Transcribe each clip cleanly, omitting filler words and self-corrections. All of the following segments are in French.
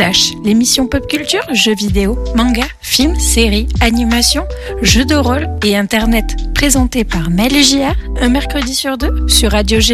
Flash, l'émission pop culture, jeux vidéo, manga, films, séries, animations, jeux de rôle et internet. Présentée par Mel et JR, un mercredi sur 2 sur Radio G.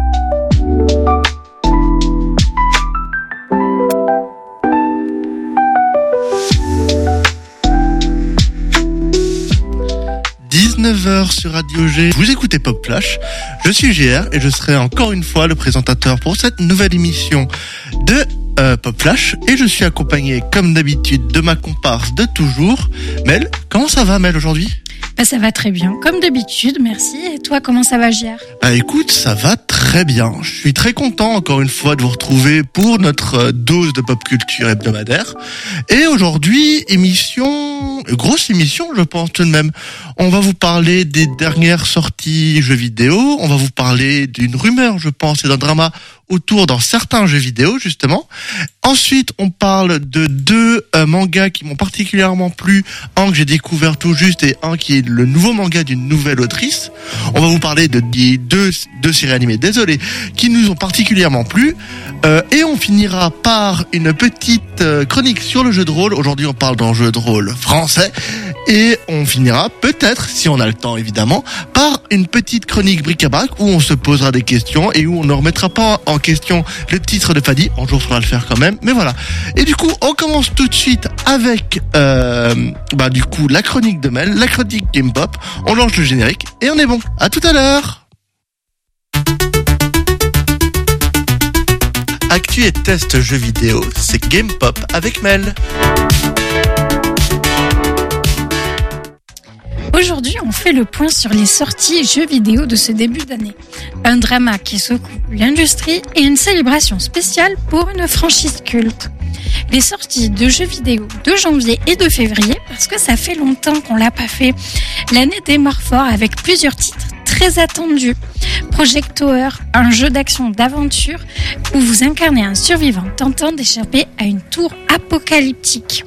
Sur Radio G, vous écoutez Pop Flash, je suis GR et je serai encore une fois le présentateur pour cette nouvelle émission de Pop Flash et je suis accompagné comme d'habitude de ma comparse de toujours, Mel. Comment ça va Mel aujourd'hui ? Ça va très bien, comme d'habitude, merci. Et toi, comment ça va, JR ? Écoute, ça va très bien. Je suis très content, encore une fois, de vous retrouver pour notre dose de pop culture hebdomadaire. Et aujourd'hui, grosse émission, je pense tout de même. On va vous parler des dernières sorties jeux vidéo. On va vous parler d'une rumeur, je pense, et d'un drama autour dans certains jeux vidéo, justement. Ensuite, on parle de deux mangas qui m'ont particulièrement plu. Un que j'ai découvert tout juste et un qui est le nouveau manga d'une nouvelle autrice. On va vous parler de deux séries animées, désolé, qui nous ont particulièrement plu. Et on finira par une petite chronique sur le jeu de rôle. Aujourd'hui, on parle d'un jeu de rôle français. Et on finira peut-être, si on a le temps évidemment, par une petite chronique bric-à-brac où on se posera des questions et où on ne remettra pas en question le titre de Fadi. Un jour, il faudra le faire quand même, mais voilà. Et du coup, on commence tout de suite avec la chronique de Mel, la chronique Game Pop. On lance le générique et on est bon. À tout à l'heure. Actu et test jeux vidéo, c'est Game Pop avec Mel. Aujourd'hui, on fait le point sur les sorties jeux vidéo de ce début d'année. Un drama qui secoue l'industrie et une célébration spéciale pour une franchise culte. Les sorties de jeux vidéo de janvier et de février, parce que ça fait longtemps qu'on l'a pas fait. L'année démarre fort avec plusieurs titres très attendus. Project Tower, un jeu d'action d'aventure où vous incarnez un survivant tentant d'échapper à une tour apocalyptique.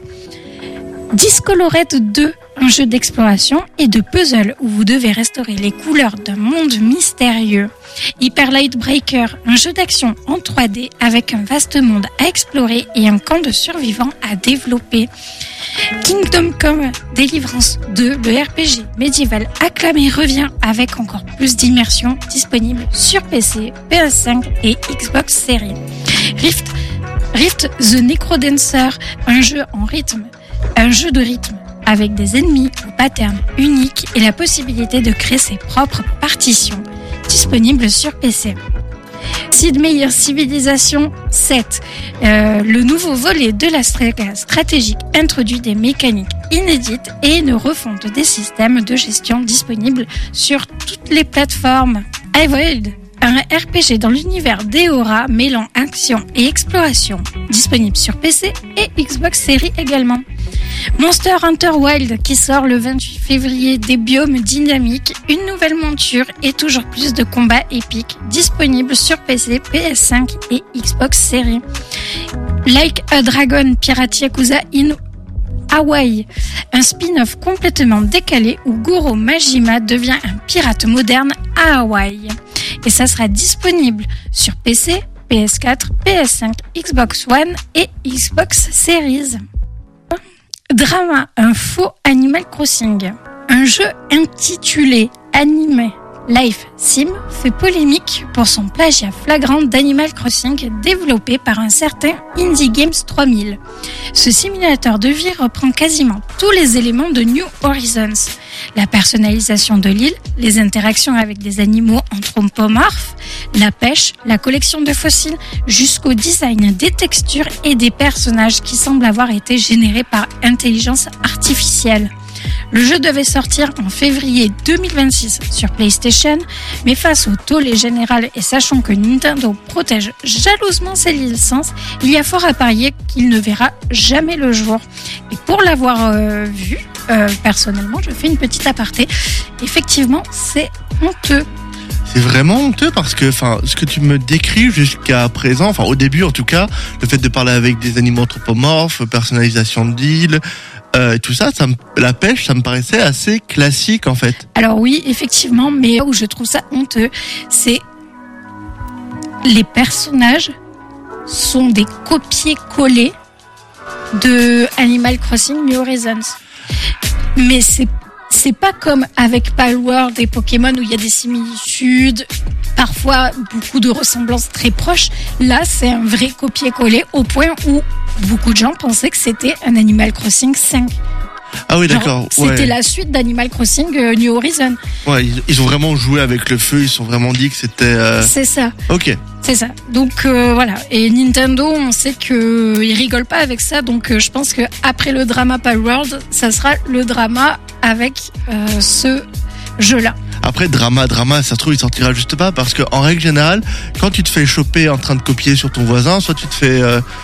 Discolored 2, un jeu d'exploration et de puzzle où vous devez restaurer les couleurs d'un monde mystérieux. Hyper Light Breaker, un jeu d'action en 3D avec un vaste monde à explorer et un camp de survivants à développer. Kingdom Come Deliverance 2, le RPG médiéval acclamé revient avec encore plus d'immersion, disponible sur PC, PS5 et Xbox Series. Rift The Necrodancer, un jeu de rythme avec des ennemis au pattern unique et la possibilité de créer ses propres partitions, disponible sur PC. Sid Meier's Civilization 7, le nouveau volet de la saga stratégique introduit des mécaniques inédites et une refonte des systèmes de gestion disponibles sur toutes les plateformes. iWorld, un RPG dans l'univers d'Eora mêlant action et exploration, disponible sur PC et Xbox Series également. Monster Hunter Wilds qui sort le 28 février, des biomes dynamiques, une nouvelle monture et toujours plus de combats épiques, disponible sur PC, PS5 et Xbox Series. Like a Dragon Pirate Yakuza in Hawaii, un spin-off complètement décalé où Goro Majima devient un pirate moderne à Hawaï. Et ça sera disponible sur PC, PS4, PS5, Xbox One et Xbox Series. Drama, un faux Animal Crossing. Un jeu intitulé Anime Life Sim fait polémique pour son plagiat flagrant d'Animal Crossing développé par un certain Indie Games 3000. Ce simulateur de vie reprend quasiment tous les éléments de New Horizons. La personnalisation de l'île, les interactions avec des animaux anthropomorphes, la pêche, la collection de fossiles, jusqu'au design des textures et des personnages qui semblent avoir été générés par intelligence artificielle. Le jeu devait sortir en février 2026 sur PlayStation, mais face au tollé général et sachant que Nintendo protège jalousement ses licences, il y a fort à parier qu'il ne verra jamais le jour. Et pour l'avoir vu, personnellement, je fais une petite aparté. Effectivement, c'est honteux. C'est vraiment honteux parce que, ce que tu me décris jusqu'à présent, au début en tout cas, le fait de parler avec des animaux anthropomorphes, personnalisation d'îles, tout ça, la pêche, ça me paraissait assez classique en fait. Alors oui, effectivement, mais où je trouve ça honteux, c'est les personnages sont des copier-coller de Animal Crossing New Horizons. Mais c'est pas comme avec Palworld et Pokémon où il y a des similitudes, parfois beaucoup de ressemblances très proches. Là, c'est un vrai copier-coller au point où beaucoup de gens pensaient que c'était un Animal Crossing 5. Ah oui, d'accord. C'était la suite d'Animal Crossing New Horizons. Ouais, ils ont vraiment joué avec le feu, ils se sont vraiment dit que c'était... C'est ça. Ok. C'est ça. Donc voilà. Et Nintendo, on sait qu'ils rigolent pas avec ça. Donc je pense que après le drama Palworld, ça sera le drama avec ce jeu-là. Après, drama, ça se trouve, il sortira juste pas, parce que en règle générale, quand tu te fais choper en train de copier sur ton voisin, soit tu te fais...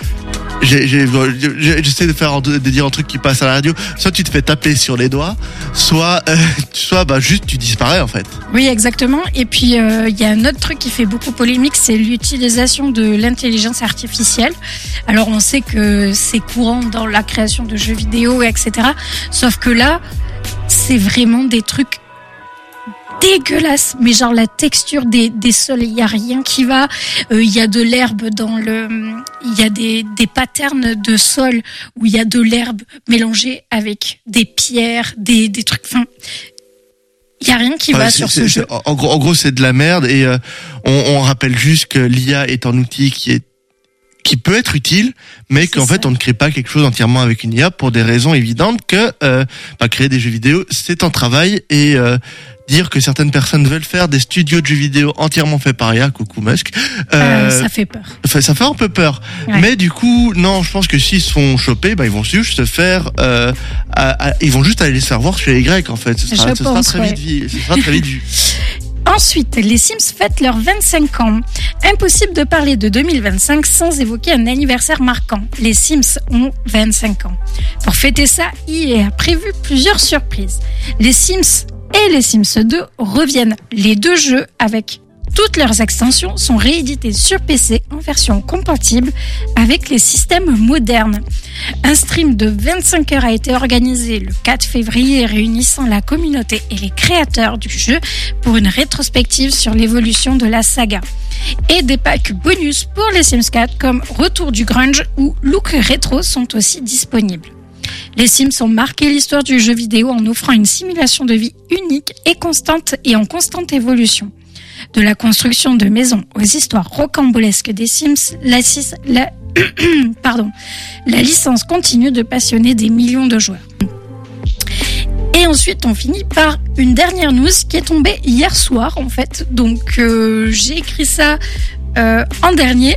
j'essaie de dire un truc qui passe à la radio, soit tu te fais taper sur les doigts, soit juste tu disparais en fait. Oui, exactement. Et puis il y a un autre truc qui fait beaucoup polémique, c'est l'utilisation de l'intelligence artificielle. Alors on sait que c'est courant dans la création de jeux vidéo, etc. Sauf que là, c'est vraiment des trucs dégueulasse, mais genre la texture des sols, il y a rien qui va. Il y a de l'herbe il y a des patterns de sol où il y a de l'herbe mélangée avec des pierres, des trucs. Enfin, il y a rien qui va sur ce jeu. En gros, c'est de la merde et on rappelle juste que l'IA est un outil qui peut être utile, mais qu'en fait on ne crée pas quelque chose entièrement avec une IA pour des raisons évidentes que créer des jeux vidéo c'est un travail et dire que certaines personnes veulent faire des studios de jeux vidéo entièrement faits par IA, coucou Musk. Ça fait peur. Ça fait un peu peur. Ouais. Mais du coup, non, je pense que s'ils se font choper, ils vont juste se faire, ils vont juste aller se faire voir chez les Grecs en fait. Ce sera très vite vu. Ensuite, les Sims fêtent leurs 25 ans. Impossible de parler de 2025 sans évoquer un anniversaire marquant. Les Sims ont 25 ans. Pour fêter ça, EA a prévu plusieurs surprises. Les Sims et les Sims 2 reviennent. Les deux jeux, avec toutes leurs extensions, sont réédités sur PC en version compatible avec les systèmes modernes. Un stream de 25 heures a été organisé le 4 février réunissant la communauté et les créateurs du jeu pour une rétrospective sur l'évolution de la saga. Et des packs bonus pour les Sims 4 comme Retour du Grunge ou Look Rétro sont aussi disponibles. Les Sims ont marqué l'histoire du jeu vidéo en offrant une simulation de vie unique et constante et en constante évolution. De la construction de maisons aux histoires rocambolesques des Sims, la licence continue de passionner des millions de joueurs. Et ensuite, on finit par une dernière news qui est tombée hier soir, en fait. Donc, j'ai écrit ça en dernier.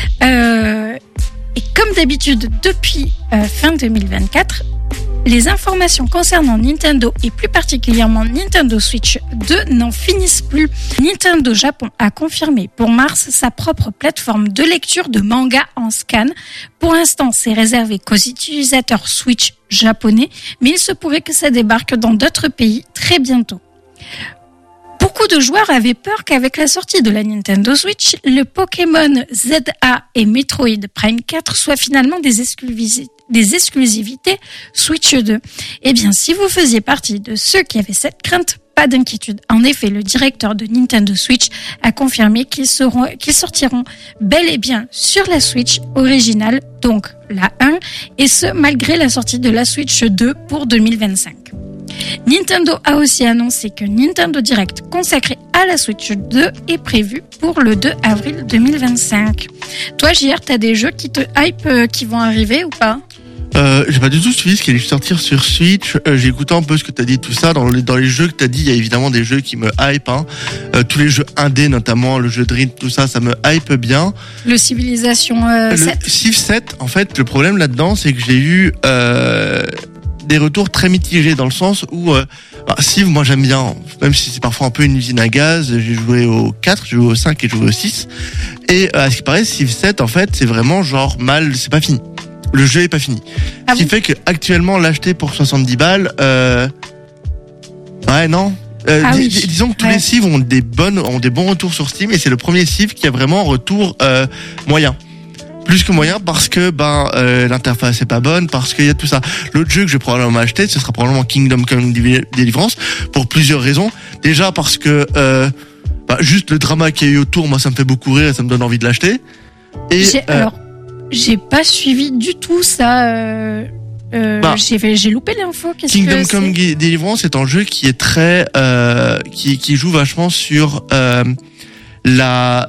Et comme d'habitude, depuis fin 2024, les informations concernant Nintendo et plus particulièrement Nintendo Switch 2 n'en finissent plus. Nintendo Japon a confirmé pour mars sa propre plateforme de lecture de manga en scan. Pour l'instant, c'est réservé qu'aux utilisateurs Switch japonais, mais il se pourrait que ça débarque dans d'autres pays très bientôt. Beaucoup de joueurs avaient peur qu'avec la sortie de la Nintendo Switch, le Pokémon ZA et Metroid Prime 4 soient finalement des exclusivités Switch 2. Eh bien, si vous faisiez partie de ceux qui avaient cette crainte, pas d'inquiétude. En effet, le directeur de Nintendo Switch a confirmé qu'ils sortiront bel et bien sur la Switch originale, donc la 1, et ce, malgré la sortie de la Switch 2 pour 2025. Nintendo a aussi annoncé que Nintendo Direct consacré à la Switch 2 est prévu pour le 2 avril 2025. Toi, JR, t'as des jeux qui te hype qui vont arriver ou pas ? J'ai pas du tout suivi ce qui allait sortir sur Switch. J'ai écouté un peu ce que t'as dit, tout ça. Dans les jeux que t'as dit, il y a évidemment des jeux qui me hype. Tous les jeux indés, notamment le jeu Dream, tout ça, ça me hype bien. Le Civilization 7. Le Civ 7, en fait, le problème là-dedans, c'est que j'ai eu des retours très mitigés dans le sens où Civ, moi j'aime bien, même si c'est parfois un peu une usine à gaz. J'ai joué au 4, j'ai joué au 5 et j'ai joué au 6. Et à ce qui paraît, Civ 7, en fait, c'est vraiment genre mal, c'est pas fini. Le jeu est pas fini. Ce qui fait que actuellement l'acheter pour 70 balles, ouais non. Disons que tous les Civ ont des bons retours sur Steam et c'est le premier Civ qui a vraiment un retour moyen. Plus que moyen parce que l'interface est pas bonne, parce qu'il y a tout ça. L'autre jeu que je vais probablement acheter, ce sera probablement Kingdom Come Deliverance pour plusieurs raisons. Déjà parce que juste le drama qu'il y a eu autour, moi ça me fait beaucoup rire et ça me donne envie de l'acheter. Et J'ai pas suivi du tout ça. J'ai loupé l'info. Kingdom Come Deliverance c'est un jeu qui est très qui joue vachement sur la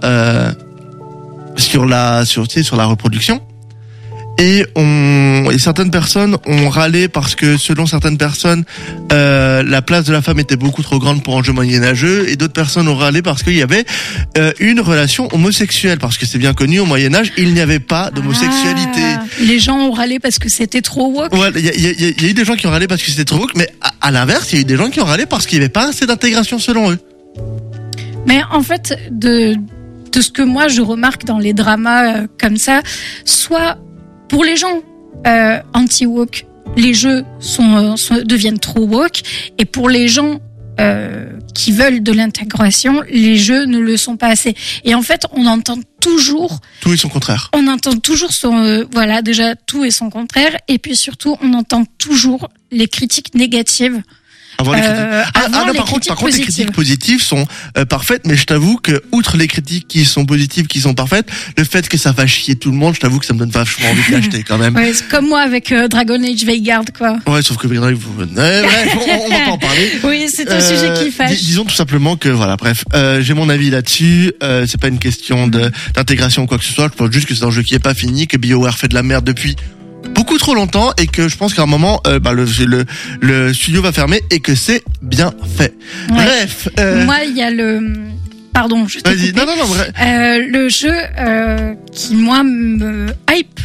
reproduction. Et certaines personnes ont râlé parce que selon certaines personnes la place de la femme était beaucoup trop grande pour un jeu moyenâgeux, et d'autres personnes ont râlé parce qu'il y avait une relation homosexuelle, parce que c'est bien connu au Moyen-Âge il n'y avait pas d'homosexualité. Les gens ont râlé parce que c'était trop woke. Ouais, il y a eu des gens qui ont râlé parce que c'était trop woke, mais à l'inverse il y a eu des gens qui ont râlé parce qu'il n'y avait pas assez d'intégration selon eux. Mais en fait de ce que moi je remarque dans les dramas comme ça, soit pour les gens anti-woke, les jeux deviennent trop woke, et pour les gens qui veulent de l'intégration, les jeux ne le sont pas assez. Et en fait, on entend toujours tout et son contraire. On entend toujours déjà tout et son contraire, et puis surtout, on entend toujours les critiques négatives. Par contre, les critiques positives sont parfaites, mais je t'avoue que, outre les critiques qui sont positives, qui sont parfaites, le fait que ça va chier tout le monde, je t'avoue que ça me donne vachement envie d'acheter quand même. Ouais, c'est comme moi avec Dragon Age Vanguard, quoi. Ouais, sauf que bref, on va pas en parler. Oui, c'est un sujet qui fâche. Disons tout simplement que voilà, bref, j'ai mon avis là-dessus. C'est pas une question d'intégration ou quoi que ce soit. Je pense juste que c'est un jeu qui est pas fini, que BioWare fait de la merde depuis beaucoup trop longtemps, et que je pense qu'à un moment le studio va fermer, et que c'est bien fait. Ouais. Bref, moi il y a pardon, je t'ai coupé. Non, bref. Le jeu qui moi me hype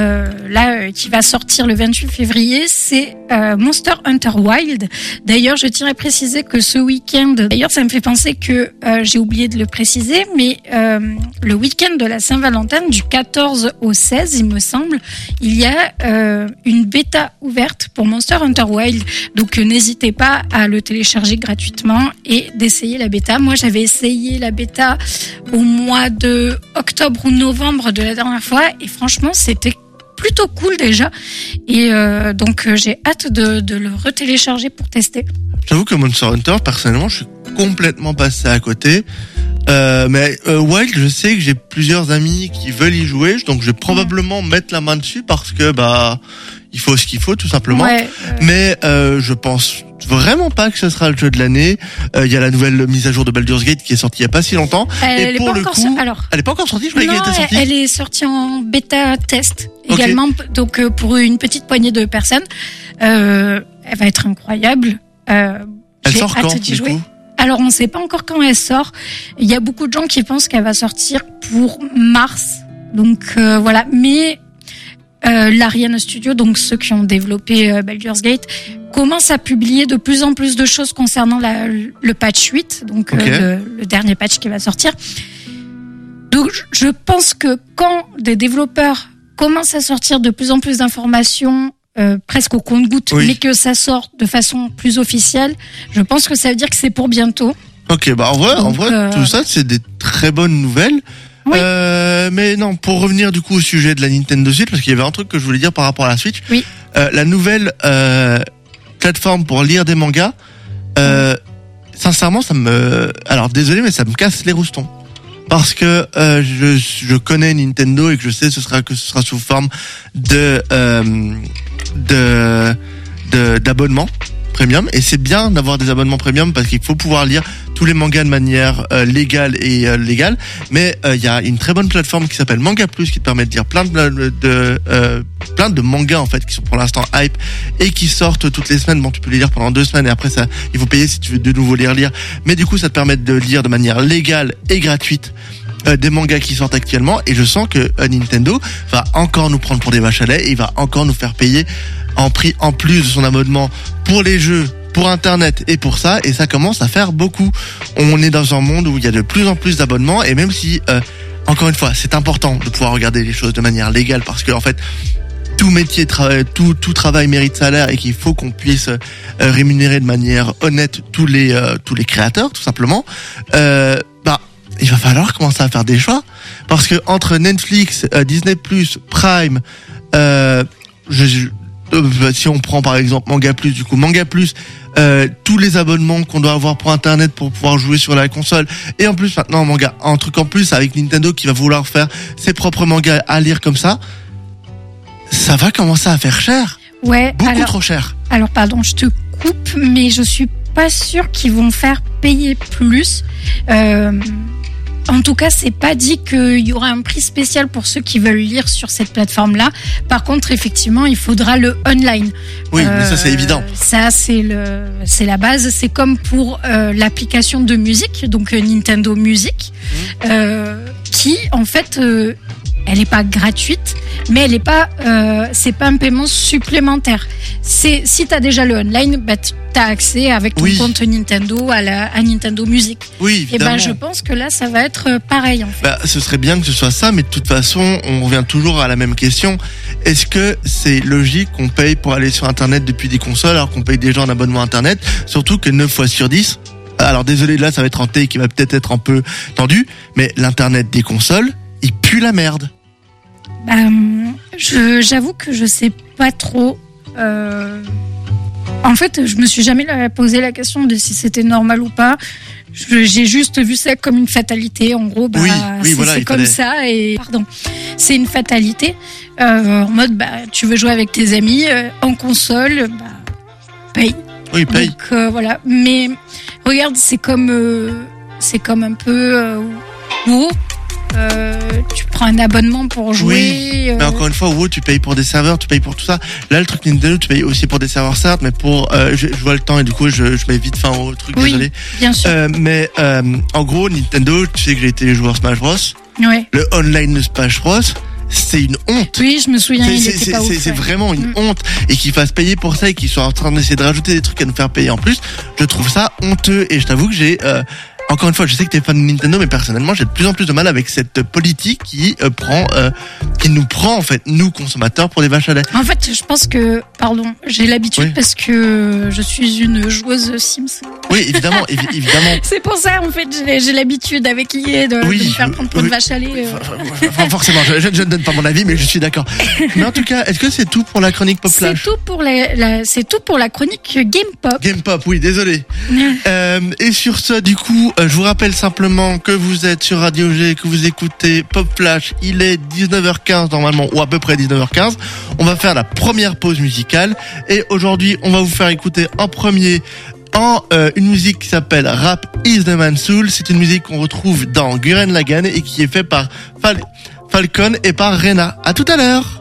qui va sortir le 28 février, c'est Monster Hunter Wilds. D'ailleurs, je tiens à préciser que ce week-end, d'ailleurs, ça me fait penser que j'ai oublié de le préciser, mais le week-end de la Saint-Valentin, du 14 au 16, il me semble, il y a une bêta ouverte pour Monster Hunter Wilds. Donc, n'hésitez pas à le télécharger gratuitement et d'essayer la bêta. Moi, j'avais essayé la bêta au mois de octobre ou novembre de la dernière fois, et franchement, c'était plutôt cool déjà, et donc j'ai hâte de le retélécharger pour tester. J'avoue que Monster Hunter, personnellement, je suis complètement passé à côté. Mais Wild, je sais que j'ai plusieurs amis qui veulent y jouer, donc je vais probablement mettre la main dessus, parce que il faut ce qu'il faut, tout simplement. Ouais, mais je pense vraiment pas que ce sera le jeu de l'année. Il y a la nouvelle mise à jour de Baldur's Gate qui est sortie il y a pas si longtemps. Elle est pas encore sortie. Je croyais qu'elle était sortie. Elle est sortie en bêta test également. Okay. Donc pour une petite poignée de personnes, elle va être incroyable. Elle sort quand, du coup ? Alors on sait pas encore quand elle sort. Il y a beaucoup de gens qui pensent qu'elle va sortir pour mars. Donc voilà. Mais l'Ariane Studio, donc ceux qui ont développé Baldur's Gate, commence à publier de plus en plus de choses concernant le patch 8, donc le dernier patch qui va sortir. Donc je pense que quand des développeurs commencent à sortir de plus en plus d'informations, presque au compte-gouttes, mais que ça sort de façon plus officielle, je pense que ça veut dire que c'est pour bientôt. Ok, en vrai, tout ça, c'est des très bonnes nouvelles. Oui. Mais non, pour revenir du coup au sujet de la Nintendo Switch, parce qu'il y avait un truc que je voulais dire par rapport à la Switch. Oui. La nouvelle plateforme pour lire des mangas, sincèrement, alors désolé, mais ça me casse les roustons. Parce que je connais Nintendo, et que je sais que ce sera sous forme d'abonnement premium, et c'est bien d'avoir des abonnements premium parce qu'il faut pouvoir lire tous les mangas de manière légale, mais il y a une très bonne plateforme qui s'appelle Manga Plus qui te permet de lire plein de mangas en fait qui sont pour l'instant hype et qui sortent toutes les semaines. Bon, tu peux les lire pendant 2 semaines, et après ça, il faut payer si tu veux de nouveau lire, mais du coup ça te permet de lire de manière légale et gratuite des mangas qui sortent actuellement, et je sens que Nintendo va encore nous prendre pour des vaches à lait, et il va encore nous faire payer en prix en plus de son abonnement pour les jeux, pour Internet et pour ça, et ça commence à faire beaucoup. On est dans un monde où il y a de plus en plus d'abonnements, et même si, encore une fois, c'est important de pouvoir regarder les choses de manière légale, parce que en fait, tout métier, tout travail mérite salaire, et qu'il faut qu'on puisse rémunérer de manière honnête tous les créateurs, tout simplement. Il va falloir commencer à faire des choix, parce que entre Netflix, Disney+, Prime, si on prend par exemple Manga Plus, tous les abonnements qu'on doit avoir pour Internet pour pouvoir jouer sur la console, et en plus maintenant un truc en plus avec Nintendo qui va vouloir faire ses propres mangas à lire comme ça, ça va commencer à faire cher. Ouais. Beaucoup trop cher. Alors pardon, je te coupe, mais je suis pas sûre qu'ils vont faire payer plus. En tout cas, c'est pas dit qu'il y aura un prix spécial pour ceux qui veulent lire sur cette plateforme-là. Par contre, effectivement, il faudra le online. Oui, mais ça c'est évident. Ça, c'est la base. C'est comme pour l'application de musique, donc Nintendo Music, qui en fait, elle est pas gratuite, mais elle est pas, c'est pas un paiement supplémentaire. Si t'as déjà le online, bah t'as accès avec ton compte Nintendo à Nintendo Music. Oui, évidemment. Et ben je pense que là ça va être pareil en fait. Bah, ce serait bien que ce soit ça, mais de toute façon, on revient toujours à la même question. Est-ce que c'est logique qu'on paye pour aller sur Internet depuis des consoles alors qu'on paye déjà un abonnement Internet, surtout que 9 fois sur 10. Alors désolé, là ça va être un take qui va peut-être être un peu tendu, mais l'Internet des consoles, il pue la merde. J'avoue que je sais pas trop. En fait, je me suis jamais posé la question de si c'était normal ou pas. J'ai juste vu ça comme une fatalité. En gros, c'est comme ça et c'est une fatalité. En mode, tu veux jouer avec tes amis en console, paye. Oui, paye. Donc voilà. Mais regarde, c'est comme un peu WoW. Tu prends un abonnement pour jouer. Oui, mais encore une fois, WoW, tu payes pour des serveurs, tu payes pour tout ça. Là, le truc Nintendo, tu payes aussi pour des serveurs, certes, mais pour je vois le temps et du coup, je mets vite fin au truc. Oui, désolé. Bien sûr. Mais en gros, Nintendo, tu sais que j'ai été joueur Smash Bros. Ouais. Le online de Smash Bros, c'est une honte. Oui, je me souviens. C'est vraiment une honte, et qu'ils fassent payer pour ça et qu'ils soient en train d'essayer de rajouter des trucs à nous faire payer en plus. Je trouve ça honteux, et je t'avoue que j'ai encore une fois, je sais que t'es fan de Nintendo, mais personnellement, j'ai de plus en plus de mal avec cette politique qui nous prend en fait, nous consommateurs, pour des vaches à lait. En fait, je pense que, j'ai l'habitude parce que je suis une joueuse Sims. Oui, évidemment, évidemment. C'est pour ça, en fait, j'ai l'habitude avec EA de me faire prendre pour une vache à lait. Forcément, je ne donne pas mon avis, mais je suis d'accord. Mais en tout cas, est-ce que c'est tout pour la chronique Pop Flash? C'est tout pour la chronique Game Pop. Game Pop, oui, désolé. Et sur ce, du coup, je vous rappelle simplement que vous êtes sur Radio G, que vous écoutez Pop Flash. Il est 19h15 normalement, ou à peu près 19h15. On va faire la première pause musicale. Et aujourd'hui, on va vous faire écouter en premier une musique qui s'appelle Rap is the Man's Soul. C'est une musique qu'on retrouve dans Gurren Lagann et qui est fait par Falcon et par Rena. À tout à l'heure.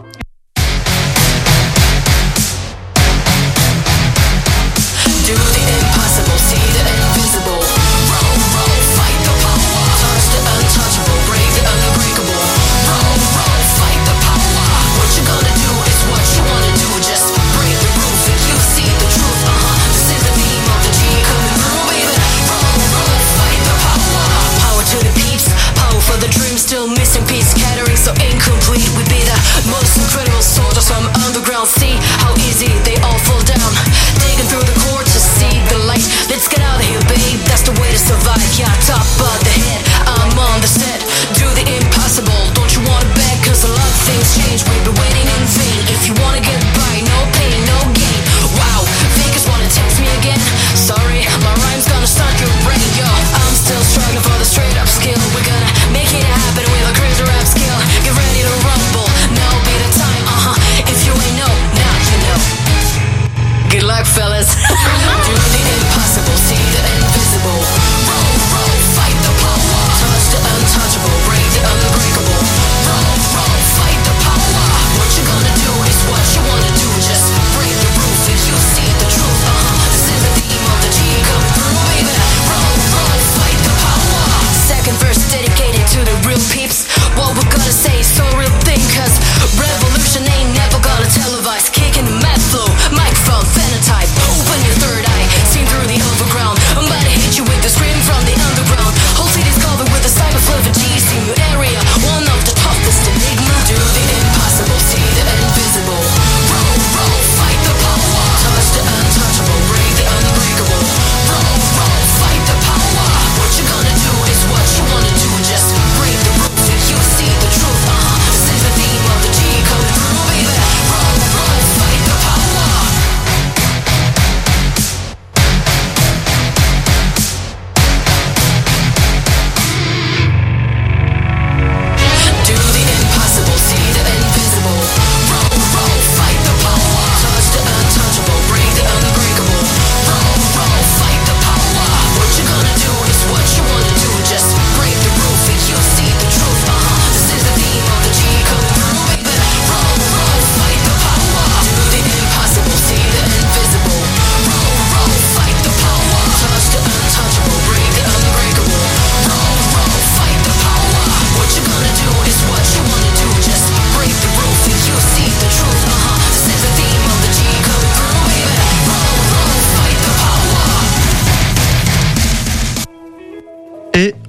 Still missing piece, scattering so incomplete. We be the most incredible soldiers from underground. See how easy they all fall down. Digging through the core to see the light. Let's get out of here, babe. That's the way to survive. Yeah, top of the head, I'm on the set. Do the impossible. Don't you wanna bet? Cause a lot of things change. We've been waiting in vain. If you wanna get by, no pain, no gain. Wow, Vegas wanna test me again. Sorry, my rhyme's gonna start your brain. Yo, I'm still struggling for the straight up skill. We're gonna make it happen with a crazy rap skill. Get ready to rumble, now be the time, If you ain't know, now you know. Good luck, fellas. Do the impossible, see the invisible. Roll, fight the power. Touch the untouchable, break the unbreakable. Roll, fight the power. What you gonna do is what you wanna do. Just break the roof if you see the truth, This is the theme of the G coming through, baby. Roll, fight the power. Second verse dedicated to the real peeps. What we're gonna say is so real thing, cause revolution ain't never gonna televise. Kicking the mad flow, microphone phenotype. Open your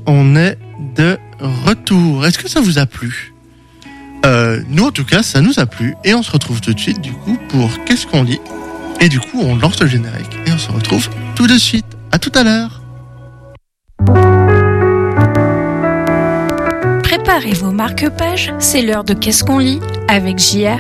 on est de retour. Est-ce que ça vous a plu ? Nous, en tout cas, ça nous a plu. Et on se retrouve tout de suite, du coup, pour Qu'est-ce qu'on lit ? Et du coup, on lance le générique. Et on se retrouve tout de suite. À tout à l'heure. Préparez vos marque-pages, c'est l'heure de Qu'est-ce qu'on lit avec JR.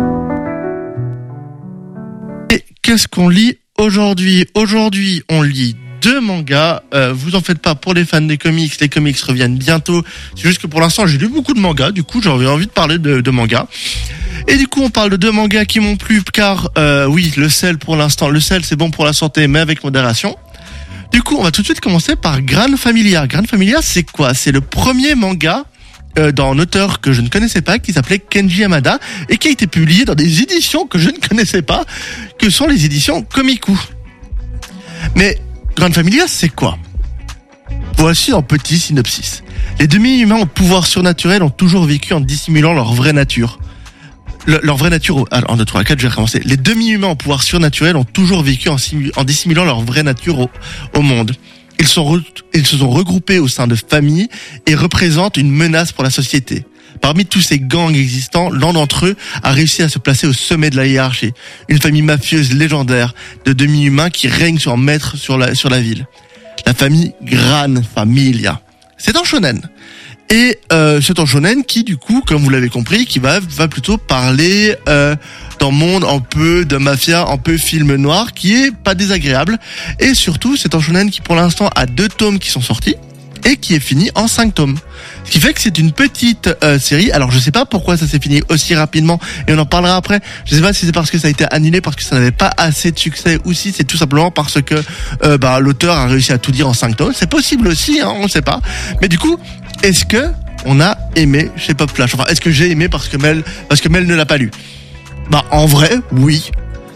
Et qu'est-ce qu'on lit aujourd'hui ? Aujourd'hui, on lit 2 mangas. Vous en faites pas pour les fans des comics. Les comics reviennent bientôt. C'est juste que pour l'instant, j'ai lu beaucoup de mangas. Du coup, j'avais envie de parler de mangas. Et du coup, on parle de 2 mangas qui m'ont plu, car oui, le sel pour l'instant. Le sel, c'est bon pour la santé, mais avec modération. Du coup, on va tout de suite commencer par Gran Familia. Gran Familia, c'est quoi ? C'est le premier manga d'un auteur que je ne connaissais pas, qui s'appelait Kenji Yamada, et qui a été publié dans des éditions que je ne connaissais pas, que sont les éditions Komiku. Mais Gran Familia, c'est quoi ? Voici un petit synopsis. Les demi-humains au pouvoir surnaturel ont toujours vécu en dissimulant leur vraie nature. Leur vraie nature... Alors, 1, 2, 3, 4, je vais recommencer. Les demi-humains au pouvoir surnaturel ont toujours vécu en dissimulant leur vraie nature au monde. Ils se sont regroupés au sein de familles et représentent une menace pour la société. Parmi tous ces gangs existants, l'un d'entre eux a réussi à se placer au sommet de la hiérarchie. Une famille mafieuse légendaire de demi-humains qui règne sur maître sur la ville. La famille Gran Familia. C'est un shonen. Et c'est un shonen qui, du coup, comme vous l'avez compris, qui va plutôt parler d'un monde un peu de mafia, un peu film noir, qui est pas désagréable. Et surtout, c'est un shonen qui, pour l'instant, a 2 tomes qui sont sortis et qui est fini en 5 tomes. Ce qui fait que c'est une petite série. Alors, je sais pas pourquoi ça s'est fini aussi rapidement, et on en parlera après. Je sais pas si c'est parce que ça a été annulé, parce que ça n'avait pas assez de succès, ou si c'est tout simplement parce que l'auteur a réussi à tout dire en 5 tomes. C'est possible aussi, hein, on sait pas. Mais du coup, est-ce que on a aimé chez Pop Flash ? Enfin, est-ce que j'ai aimé parce que Mel ne l'a pas lu ? En vrai, oui.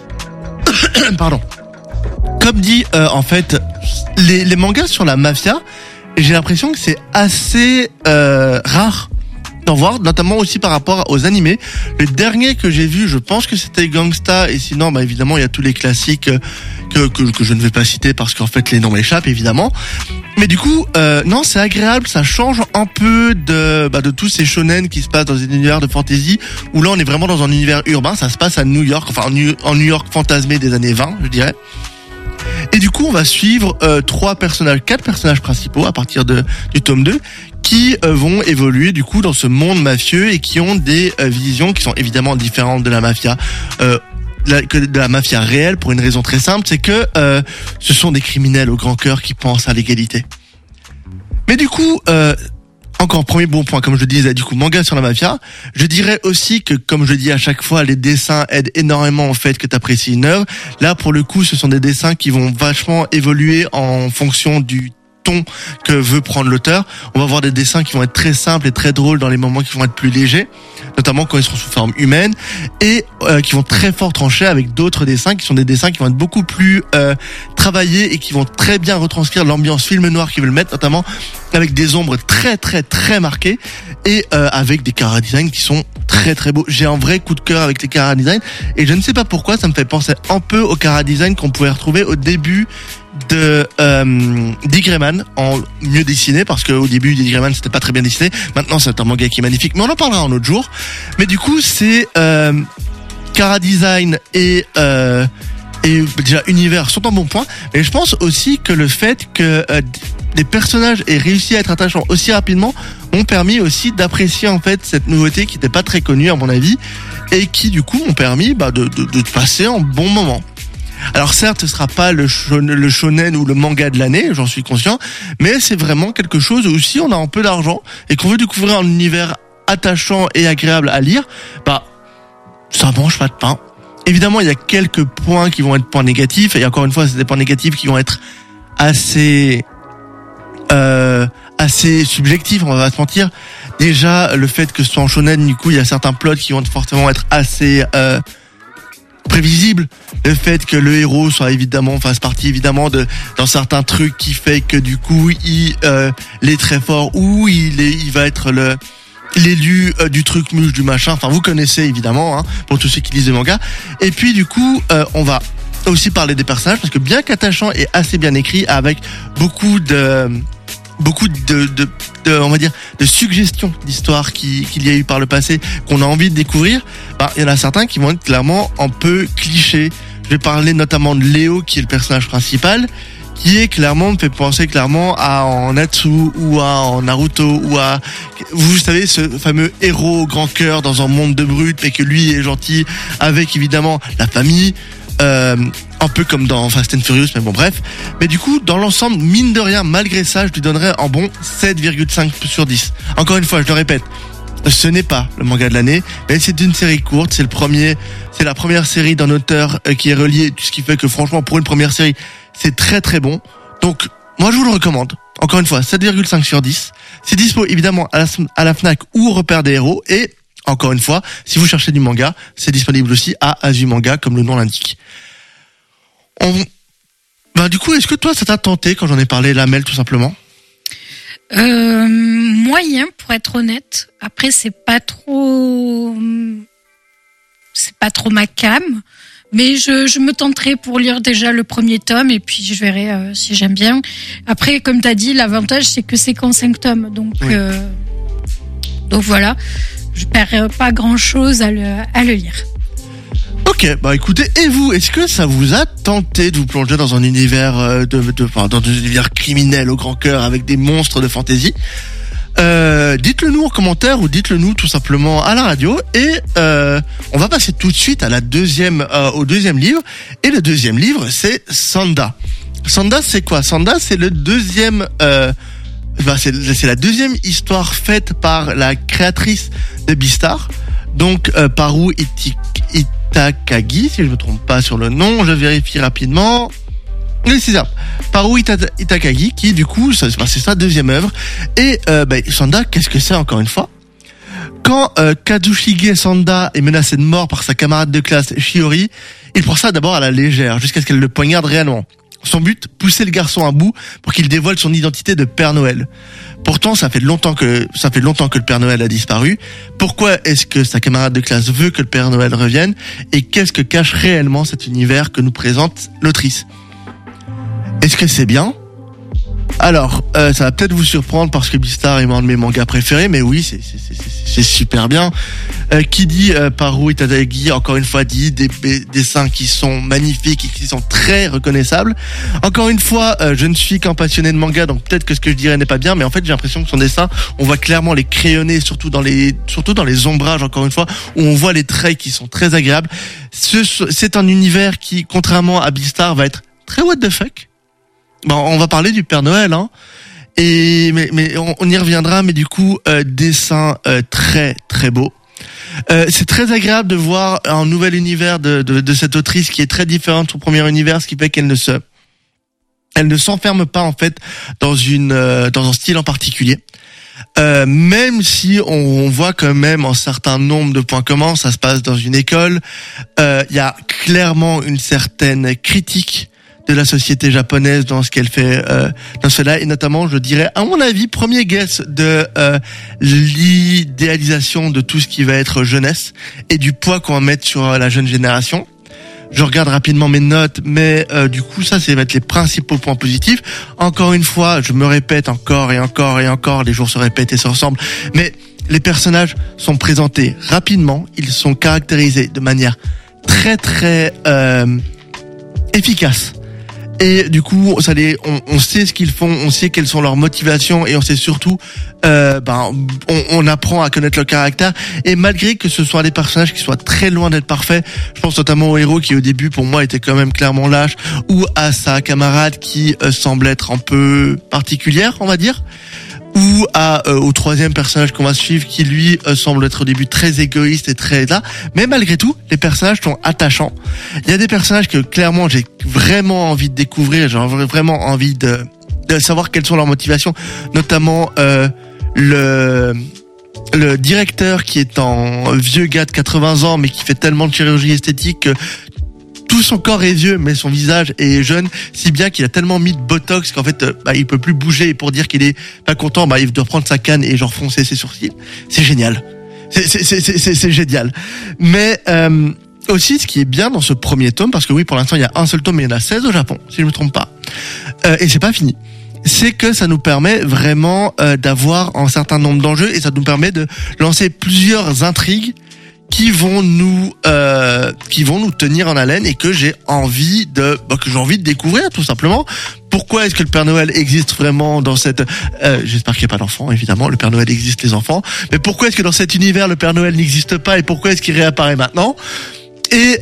Pardon. Comme dit, en fait, les mangas sur la mafia, j'ai l'impression que c'est assez rare d'en voir, notamment aussi par rapport aux animés. Le dernier que j'ai vu, je pense que c'était Gangsta, et sinon, évidemment, il y a tous les classiques que je ne vais pas citer parce qu'en fait, les noms m'échappent, évidemment. Mais du coup, non, c'est agréable, ça change un peu de tous ces shonen qui se passent dans un univers de fantasy, où là, on est vraiment dans un univers urbain, ça se passe à New York, enfin, en New York fantasmé des années 20, je dirais. Et du coup, on va suivre 4 personnages principaux à partir du tome 2, qui vont évoluer du coup dans ce monde mafieux et qui ont des visions qui sont évidemment différentes de la mafia, de la mafia réelle, pour une raison très simple, c'est que ce sont des criminels au grand cœur qui pensent à l'égalité. Mais du coup, encore premier bon point, comme je disais, du coup, manga sur la mafia. Je dirais aussi que, comme je dis à chaque fois, les dessins aident énormément au fait que tu apprécies une œuvre. Là, pour le coup, ce sont des dessins qui vont vachement évoluer en fonction du ton que veut prendre l'auteur. On va avoir des dessins qui vont être très simples et très drôles dans les moments qui vont être plus légers, notamment quand ils seront sous forme humaine, et qui vont très fort trancher avec d'autres dessins qui sont des dessins qui vont être beaucoup plus travaillés et qui vont très bien retranscrire l'ambiance film noir qu'ils veulent mettre, notamment avec des ombres très très très marquées et avec des chara design qui sont très très beaux. J'ai un vrai coup de cœur avec les chara design, et je ne sais pas pourquoi, ça me fait penser un peu aux chara design qu'on pouvait retrouver au début de Dick Grayman, en mieux dessiné, parce qu'au début Dick Grayman c'était pas très bien dessiné. Maintenant c'est un manga qui est magnifique, mais on en parlera un autre jour. Mais du coup c'est chara design et déjà univers sont en bon point, mais je pense aussi que le fait que les personnages aient réussi à être attachants aussi rapidement ont permis aussi d'apprécier en fait cette nouveauté qui n'était pas très connue à mon avis, et qui du coup m'ont permis de passer un bon moment. Alors certes, ce sera pas le shonen ou le manga de l'année, j'en suis conscient, mais c'est vraiment quelque chose où si on a un peu d'argent et qu'on veut découvrir un univers attachant et agréable à lire, ça mange pas de pain. Évidemment, il y a quelques points qui vont être points négatifs, et encore une fois, c'est des points négatifs qui vont être assez subjectifs, on va pas se mentir. Déjà, le fait que ce soit en shonen, du coup, il y a certains plots qui vont forcément être assez prévisible. Le fait que le héros fasse partie évidemment dans certains trucs qui fait que du coup il est très fort, ou il va être l'élu du truc mouche du machin. Enfin, vous connaissez évidemment, hein, pour tous ceux qui lisent des mangas. Et puis du coup on va aussi parler des personnages, parce que bien qu'attachant et assez bien écrit, avec beaucoup de beaucoup de on va dire de suggestions d'histoires qu'il y a eu par le passé qu'on a envie de découvrir, il y en a certains qui vont être clairement un peu clichés. Je vais parler notamment de Léo, qui est le personnage principal, qui est clairement, me fait penser clairement à en Natsu ou à en Naruto ou à, vous savez, ce fameux héros au grand cœur dans un monde de brutes, mais que lui est gentil avec évidemment la famille, un peu comme dans Fast and Furious, mais bon bref. Mais du coup, dans l'ensemble, mine de rien, malgré ça, je lui donnerais un bon 7,5 sur 10. Encore une fois, je le répète, ce n'est pas le manga de l'année, mais c'est une série courte, c'est la première série d'un auteur qui est relié, ce qui fait que franchement, pour une première série, c'est très très bon. Donc, moi je vous le recommande. Encore une fois, 7,5 sur 10. C'est dispo évidemment à la Fnac ou au Repère des Héros. Et, encore une fois, si vous cherchez du manga, c'est disponible aussi à Azumanga, comme le nom l'indique. Du coup, est-ce que toi, ça t'a tenté quand j'en ai parlé, Lamel, tout simplement? Moyen, pour être honnête. Après, c'est pas trop ma cam. Mais je me tenterai pour lire déjà le premier tome et puis je verrai si j'aime bien. Après, comme t'as dit, l'avantage c'est que c'est qu'en 5 tomes. Donc, oui. Donc voilà, je perds pas grand chose à le lire. Ok, écoutez, et vous, est-ce que ça vous a tenté de vous plonger dans un univers dans un univers criminel au grand cœur avec des monstres de fantasy? Dites-le nous en commentaire ou dites-le nous tout simplement à la radio et on va passer tout de suite à au deuxième livre. Et le deuxième livre, c'est Sanda. Sanda, c'est quoi? Sanda, c'est le deuxième c'est la deuxième histoire faite par la créatrice de Beastar, donc Paru Itakagi, si je me trompe pas sur le nom, je vérifie rapidement. Oui, c'est ça. Paru Itakagi, qui du coup, c'est sa deuxième œuvre. Et Sanda, qu'est-ce que c'est encore une fois? Quand Kazushige Sanda est menacé de mort par sa camarade de classe Shiori, il prend ça d'abord à la légère, jusqu'à ce qu'elle le poignarde réellement. Son but, pousser le garçon à bout pour qu'il dévoile son identité de Père Noël. Pourtant, ça fait longtemps que le Père Noël a disparu. Pourquoi est-ce que sa camarade de classe veut que le Père Noël revienne? Et qu'est-ce que cache réellement cet univers que nous présente l'autrice? Est-ce que c'est bien? Alors, ça va peut-être vous surprendre parce que Beastar est un de mes mangas préférés, mais oui, c'est super bien. Qui dit Paru Itakagi, encore une fois, dit des dessins qui sont magnifiques et qui sont très reconnaissables. Encore une fois, je ne suis qu'un passionné de manga, donc peut-être que ce que je dirais n'est pas bien, mais en fait, j'ai l'impression que son dessin, on voit clairement les crayonnés, surtout dans les ombrages, encore une fois, où on voit les traits qui sont très agréables. C'est un univers qui, contrairement à Beastar, va être très what the fuck. On va parler du Père Noël, hein. Mais on y reviendra, mais du coup, dessin très très beau. C'est très agréable de voir un nouvel univers de cette autrice qui est très différent de son premier univers, ce qui fait qu'elle ne s'enferme pas en fait dans un style en particulier. Même si on voit quand même un certain nombre de points communs, ça se passe dans une école. Il y a clairement une certaine critique de la société japonaise dans ce qu'elle fait dans cela, et notamment, je dirais, à mon avis, premier guess de l'idéalisation de tout ce qui va être jeunesse et du poids qu'on va mettre sur la jeune génération. Je regarde rapidement mes notes, mais du coup, ça va être les principaux points positifs. Encore une fois, je me répète encore et encore et encore, les jours se répètent et se ressemblent, mais les personnages sont présentés rapidement, ils sont caractérisés de manière très très efficace. Et du coup, on sait ce qu'ils font, on sait quelles sont leurs motivations et on sait surtout, on apprend à connaître leur caractère. Et malgré que ce soit des personnages qui soient très loin d'être parfaits, je pense notamment au héros qui au début pour moi était quand même clairement lâche, ou à sa camarade qui semble être un peu particulière, on va dire, ou au troisième personnage qu'on va suivre qui lui semble être au début très égoïste et très là, mais malgré tout les personnages sont attachants. Il y a des personnages que clairement j'ai vraiment envie de découvrir, j'ai vraiment envie de savoir quelles sont leurs motivations, notamment le directeur qui est un vieux gars de 80 ans mais qui fait tellement de chirurgie esthétique que tout son corps est vieux, mais son visage est jeune, si bien qu'il a tellement mis de botox qu'en fait, il peut plus bouger. Et pour dire qu'il est pas content, il doit prendre sa canne et genre froncer ses sourcils. C'est génial. C'est génial. Mais aussi, ce qui est bien dans ce premier tome, parce que oui, pour l'instant, il y a un seul tome, mais il y en a 16 au Japon, si je me trompe pas. Et c'est pas fini. c'est que ça nous permet vraiment d'avoir un certain nombre d'enjeux et ça nous permet de lancer plusieurs intrigues qui vont nous tenir en haleine et que j'ai envie de découvrir tout simplement. Pourquoi est-ce que le Père Noël existe vraiment dans cette j'espère qu'il n'y a pas d'enfants, évidemment, le Père Noël existe, les enfants, mais pourquoi est-ce que dans cet univers le Père Noël n'existe pas et pourquoi est-ce qu'il réapparaît maintenant? Et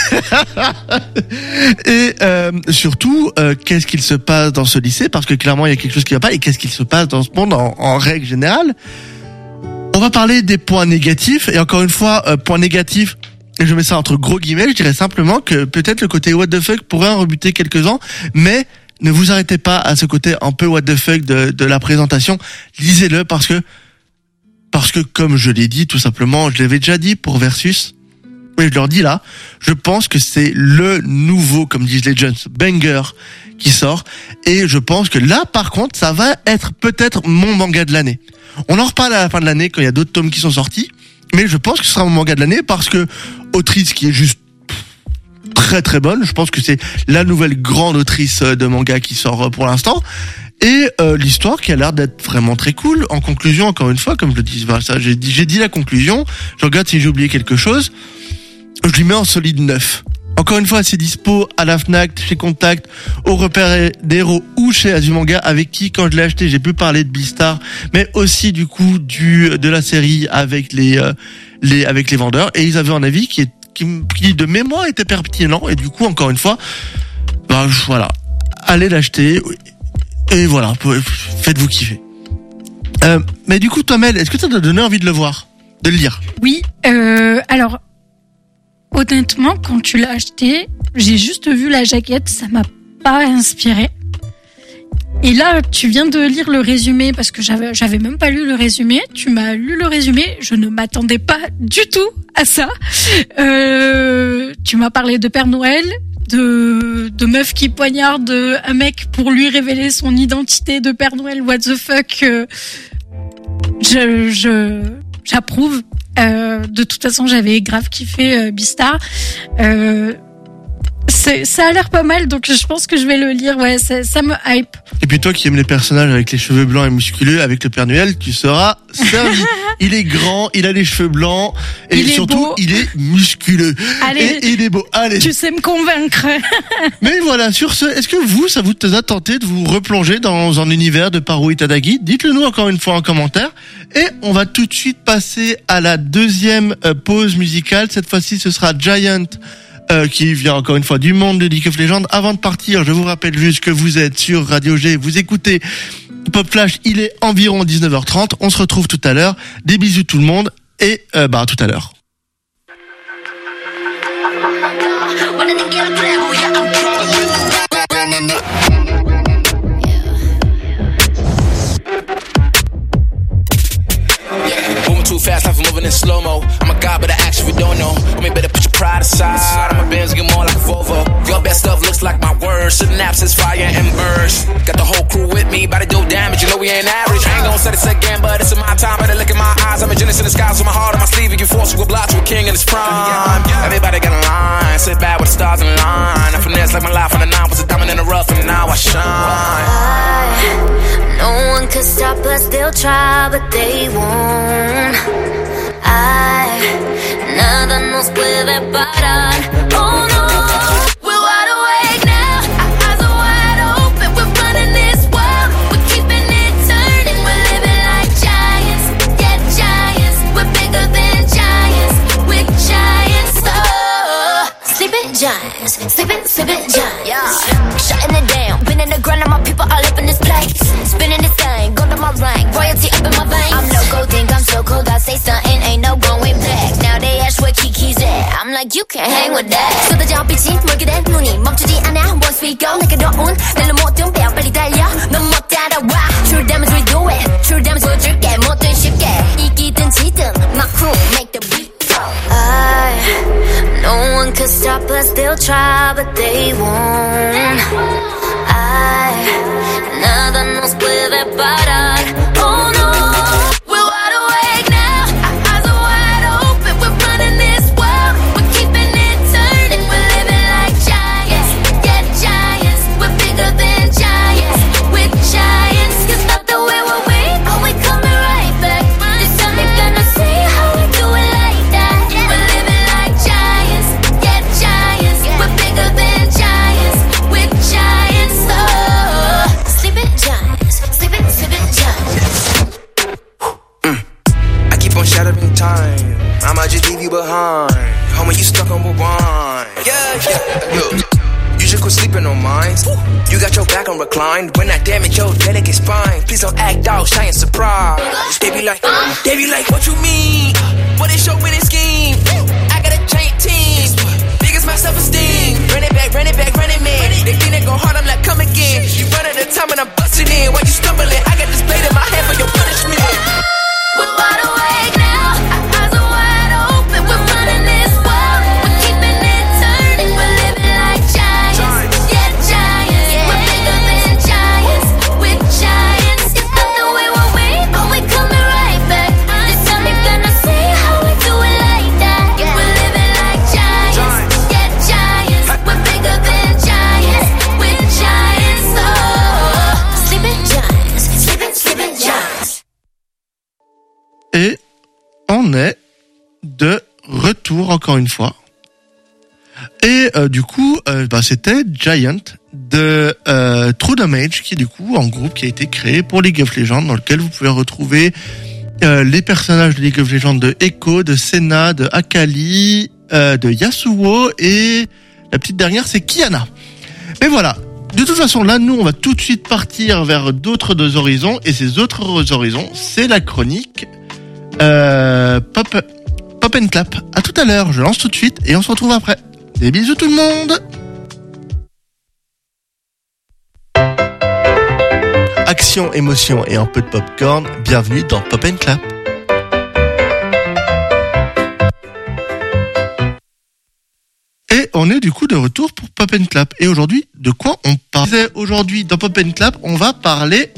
surtout, qu'est-ce qu'il se passe dans ce lycée? Parce que clairement, il y a quelque chose qui va pas. Et qu'est-ce qu'il se passe dans ce monde en règle générale? On va parler des points négatifs. Et encore une fois, points négatifs, et je mets ça entre gros guillemets, je dirais simplement que peut-être le côté what the fuck pourrait en rebuter quelques-uns, mais ne vous arrêtez pas à ce côté un peu what the fuck de la présentation. Lisez-le parce que comme je l'ai dit, tout simplement, je l'avais déjà dit pour Versus, oui, je leur dis là, je pense que c'est le nouveau, comme disent les jeunes, banger qui sort. Et je pense que là, par contre, ça va être peut-être mon manga de l'année. On en reparle à la fin de l'année quand il y a d'autres tomes qui sont sortis. Mais je pense que ce sera mon manga de l'année parce que autrice qui est juste très très bonne. Je pense que c'est la nouvelle grande autrice de manga qui sort pour l'instant. Et l'histoire qui a l'air d'être vraiment très cool. En conclusion, encore une fois, comme je le dis, voilà, ça, j'ai dit la conclusion. Je regarde si j'ai oublié quelque chose. Je lui mets en solide 9. Encore une fois, c'est dispo à la Fnac, chez Contact, au Repère des Héros ou chez Azumanga, avec qui, quand je l'ai acheté, j'ai pu parler de Beastar, mais aussi du coup de la série avec les vendeurs. Et ils avaient un avis qui de mémoire était pertinent. Et du coup, encore une fois, voilà, allez l'acheter. Et voilà, faites-vous kiffer. Mais du coup, toi, Mel, est-ce que ça t'a donné envie de le voir, de le lire? Oui, alors, honnêtement, quand tu l'as acheté, j'ai juste vu la jaquette, ça m'a pas inspiré. Et là, tu viens de lire le résumé, parce que j'avais même pas lu le résumé. Tu m'as lu le résumé, je ne m'attendais pas du tout à ça. Tu m'as parlé de Père Noël, de meuf qui poignarde un mec pour lui révéler son identité de Père Noël. What the fuck, j'approuve. De toute façon, j'avais grave kiffé Beastar. Ça a l'air pas mal, donc je pense que je vais le lire. Ouais, ça me hype. Et puis toi qui aimes les personnages avec les cheveux blancs et musculeux, avec le Père Noël, tu seras servi. Il est grand, il a les cheveux blancs et surtout il est musculeux. Allez, et il est beau. Allez. Tu sais me convaincre. Mais voilà, sur ce, est-ce que ça vous a tenté de vous replonger dans un univers de Paru Itadaki? Dites-le nous encore une fois en commentaire. Et on va tout de suite passer à la deuxième pause musicale. Cette fois-ci, ce sera Giant. Qui vient encore une fois du monde de League of Legends. Avant de partir, je vous rappelle juste que vous êtes sur Radio G, vous écoutez Pop Flash, il est environ 19h30. On se retrouve tout à l'heure. Des bisous tout le monde et tout à l'heure. Too fast, life moving in slow-mo. I'm a god, but I actually don't know. I mean, better put your pride aside. I'm a Benz, get more like a Volvo. Your best stuff looks like my words. Synapses, fire, and burst. Got the whole crew with me, about to do damage. You know we ain't average. I ain't gonna say this again, but it's in my time. Better look in my eyes. I'm a genius in the skies with my heart on my sleeve. You force to oblige to a king in his prime. Everybody got a line. Sit back with the stars in line. I finesse like my life on the 9 was a diamond in the rough, and now I shine. No one could stop us, they'll try, but they won't. Nada nos puede parar. Oh no, we're wide awake now. Our eyes are wide open. We're running this world. We're keeping it turning. We're living like giants. Yeah, giants. We're bigger than giants. We're giants. Oh, sleeping giants. Sleeping giants. Yeah. Shutting it down. Pinning the ground and my people all up in this place. Spinning this thing. Go to my rank. Royalty up in my veins. I'm loco, think I'm so cold. I say something, ain't no going back. Now they ask where Kiki's at. I'm like, you can't hang with that. 쏟아져 빛이 멀게 된 눈이 멈추지 않아. Once we go, 내게 더운 날로 모든 배워 빨리 달려. 넌 못 따라와. True damage we do it. True damage 보여줄게. 뭐든 쉽게. 이기든 지든 my crew make the beat go. No one could stop us. They'll try, but they won't. Nada nos puede parar. Oh no. Giants, you behind. Homie, you stuck on rewind. Yeah. You should quit sleeping on mine. You got your back on reclined. When I damage your delicate spine, please don't act out, shy and surprised. They be like, what you mean? What is your winning scheme? I got a giant team. Biggest my self-esteem. Run it back, running man. They think they go hard, I'm like, come again. You run at a time and I'm busting in. While you stumbling, I got this blade in my hand for your punishment. We're wide awake now, our eyes are wide open. We're running this world, we're keeping it turning. We're living like giants, yeah, giants. We're bigger than giants, we're giants. It's not the way we're weak, but we're coming right back. This time you're gonna see how we do it like that. We're living like giants, yeah, giants. We're bigger than giants, we're giants. Oh, sleeping giants, sleeping giants. Et on est de retour encore une fois. Et du coup, c'était Giant de True Damage, qui est du coup un groupe qui a été créé pour League of Legends, dans lequel vous pouvez retrouver les personnages de League of Legends de Echo, de Senna, de Akali, de Yasuo, et la petite dernière c'est Qiyana. Mais voilà. De toute façon, là, nous, on va tout de suite partir vers d'autres horizons, et ces autres horizons, c'est la chronique Pop and Clap. À tout à l'heure, je lance tout de suite, et on se retrouve après. Des bisous tout le monde. Action, émotion et un peu de popcorn, bienvenue dans Pop and Clap. Et on est du coup de retour pour Pop and Clap. Et aujourd'hui, de quoi on parle? Aujourd'hui, dans Pop and Clap, on va parler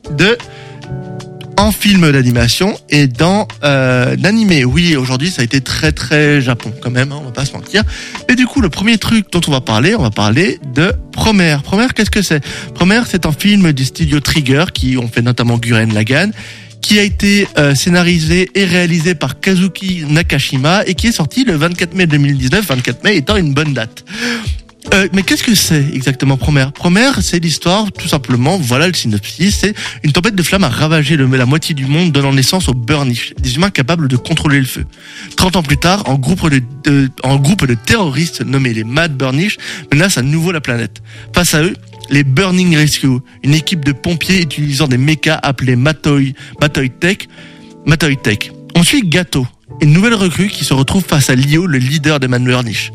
en film d'animation et dans l'animé. Oui, aujourd'hui, ça a été très très Japon quand même, hein, on va pas se mentir. Et du coup, le premier truc dont on va parler de Promare. Promare, qu'est-ce que c'est? Promare, c'est un film du studio Trigger qui ont fait notamment Gurren Lagann, qui a été scénarisé et réalisé par Kazuki Nakashima et qui est sorti le 24 mai 2019, 24 mai étant une bonne date. Mais qu'est-ce que c'est exactement Promare? Promare, c'est l'histoire, tout simplement, voilà le synopsis, c'est une tempête de flammes a ravagé la moitié du monde, donnant naissance aux Burnish, des humains capables de contrôler le feu. 30 ans plus tard, un groupe de terroristes nommés les Mad Burnish menace à nouveau la planète. Face à eux, les Burning Rescue, une équipe de pompiers utilisant des mechas appelés Matoi Tech. On suit Gato, une nouvelle recrue qui se retrouve face à Lio, le leader des Mad Burnish.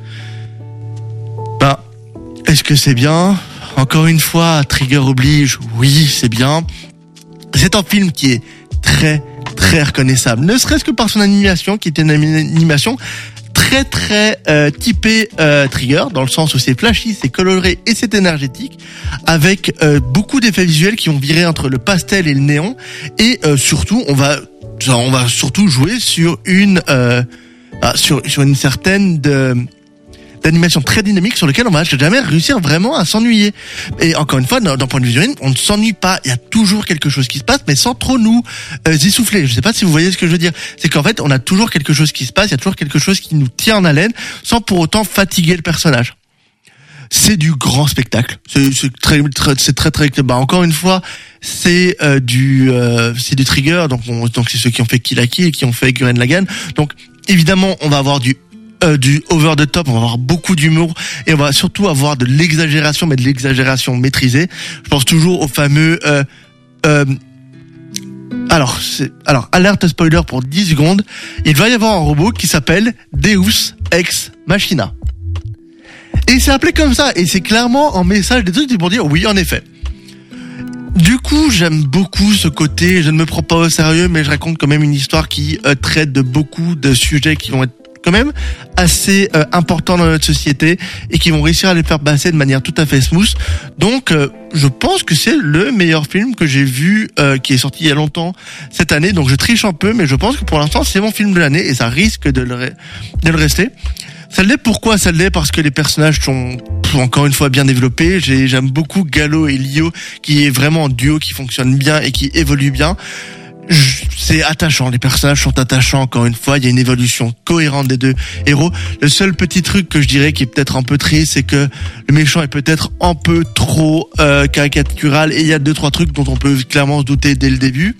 Est-ce que c'est bien? Encore une fois, Trigger oblige, oui, c'est bien. C'est un film qui est très, très reconnaissable. Ne serait-ce que par son animation, qui est une animation très, très typée Trigger, dans le sens où c'est flashy, c'est coloré et c'est énergétique, avec beaucoup d'effets visuels qui ont viré entre le pastel et le néon. Et surtout, on va surtout jouer sur une certaine d'animation très dynamique sur lequel on va jamais réussir vraiment à s'ennuyer. Et encore une fois, d'un point de vue visuel, on ne s'ennuie pas. Il y a toujours quelque chose qui se passe, mais sans trop nous essouffler. Je sais pas si vous voyez ce que je veux dire. C'est qu'en fait, on a toujours quelque chose qui se passe, il y a toujours quelque chose qui nous tient en haleine, sans pour autant fatiguer le personnage. C'est du grand spectacle. C'est très. Encore une fois, c'est du Trigger. Donc c'est ceux qui ont fait Kill la Kill et qui ont fait Gurren Lagann. Donc évidemment, on va avoir du over the top, on va avoir beaucoup d'humour et on va surtout avoir de l'exagération, mais de l'exagération maîtrisée. Je pense toujours au fameux alors alerte spoiler pour 10 secondes, il va y avoir un robot qui s'appelle Deus Ex Machina. Et c'est appelé comme ça, et c'est clairement un message des trucs pour dire oui, en effet. Du coup, j'aime beaucoup ce côté, je ne me prends pas au sérieux, mais je raconte quand même une histoire qui traite de beaucoup de sujets qui vont être quand même assez importants dans notre société et qui vont réussir à les faire passer de manière tout à fait smooth. Donc je pense que c'est le meilleur film que j'ai vu qui est sorti il y a longtemps cette année. Donc je triche un peu, mais je pense que pour l'instant c'est mon film de l'année et ça risque de le rester. Ça l'est pourquoi? Ça l'est parce que les personnages sont encore une fois bien développés. J'aime beaucoup Gallo et Lio, qui est vraiment un duo qui fonctionne bien et qui évolue bien. C'est attachant, les personnages sont attachants encore une fois, il y a une évolution cohérente des deux héros. Le seul petit truc que je dirais qui est peut-être un peu triste, c'est que le méchant est peut-être un peu trop caricatural et il y a 2-3 trucs dont on peut clairement se douter dès le début.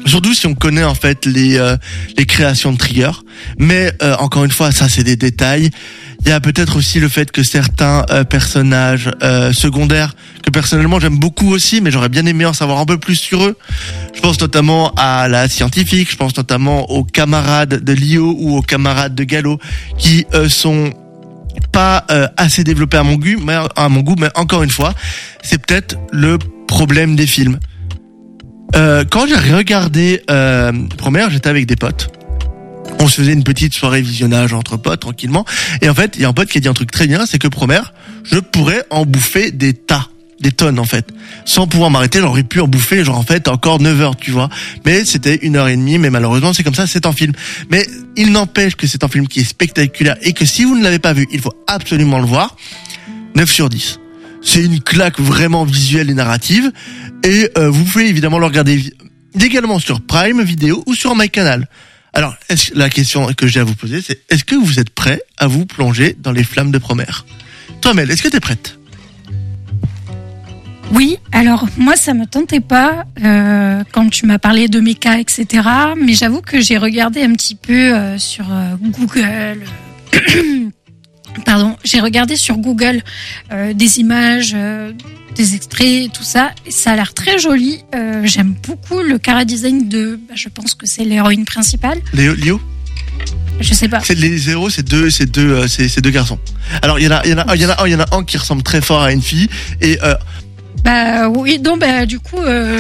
Surtout si on connaît en fait les créations de Trigger. Mais encore une fois, ça c'est des détails. Il y a peut-être aussi le fait que certains personnages secondaires, que personnellement j'aime beaucoup aussi, mais j'aurais bien aimé en savoir un peu plus sur eux. Je pense notamment à la scientifique, je pense notamment aux camarades de Lio ou aux camarades de Gallo, qui sont pas assez développés à mon goût, mais encore une fois, c'est peut-être le problème des films. Quand j'ai regardé Promare, j'étais avec des potes. On se faisait une petite soirée visionnage entre potes, tranquillement. Et en fait, il y a un pote qui a dit un truc très bien, c'est que Promare, je pourrais en bouffer des tonnes, en fait. Sans pouvoir m'arrêter, j'aurais pu en bouffer, genre, en fait, encore 9 heures, tu vois. Mais c'était 1h30, mais malheureusement, c'est comme ça, c'est un film. Mais il n'empêche que c'est un film qui est spectaculaire et que si vous ne l'avez pas vu, il faut absolument le voir. 9 sur 10. C'est une claque vraiment visuelle et narrative. Et vous pouvez évidemment le regarder également sur Prime Video ou sur MyCanal. Alors, la question que j'ai à vous poser, c'est est-ce que vous êtes prêts à vous plonger dans les flammes de Promare ? Toi, Mel, est-ce que t'es prête ? Oui, alors moi ça me tentait pas quand tu m'as parlé de méca, etc. Mais j'avoue que j'ai regardé un petit peu sur Google. Pardon, j'ai regardé sur Google des images, des extraits, tout ça. Et ça a l'air très joli. J'aime beaucoup le chara-design de. Je pense que c'est l'héroïne principale. Lio ? Je sais pas. C'est les héros, c'est deux garçons. Alors il y en a un qui ressemble très fort à une fille et Bah oui, donc du coup,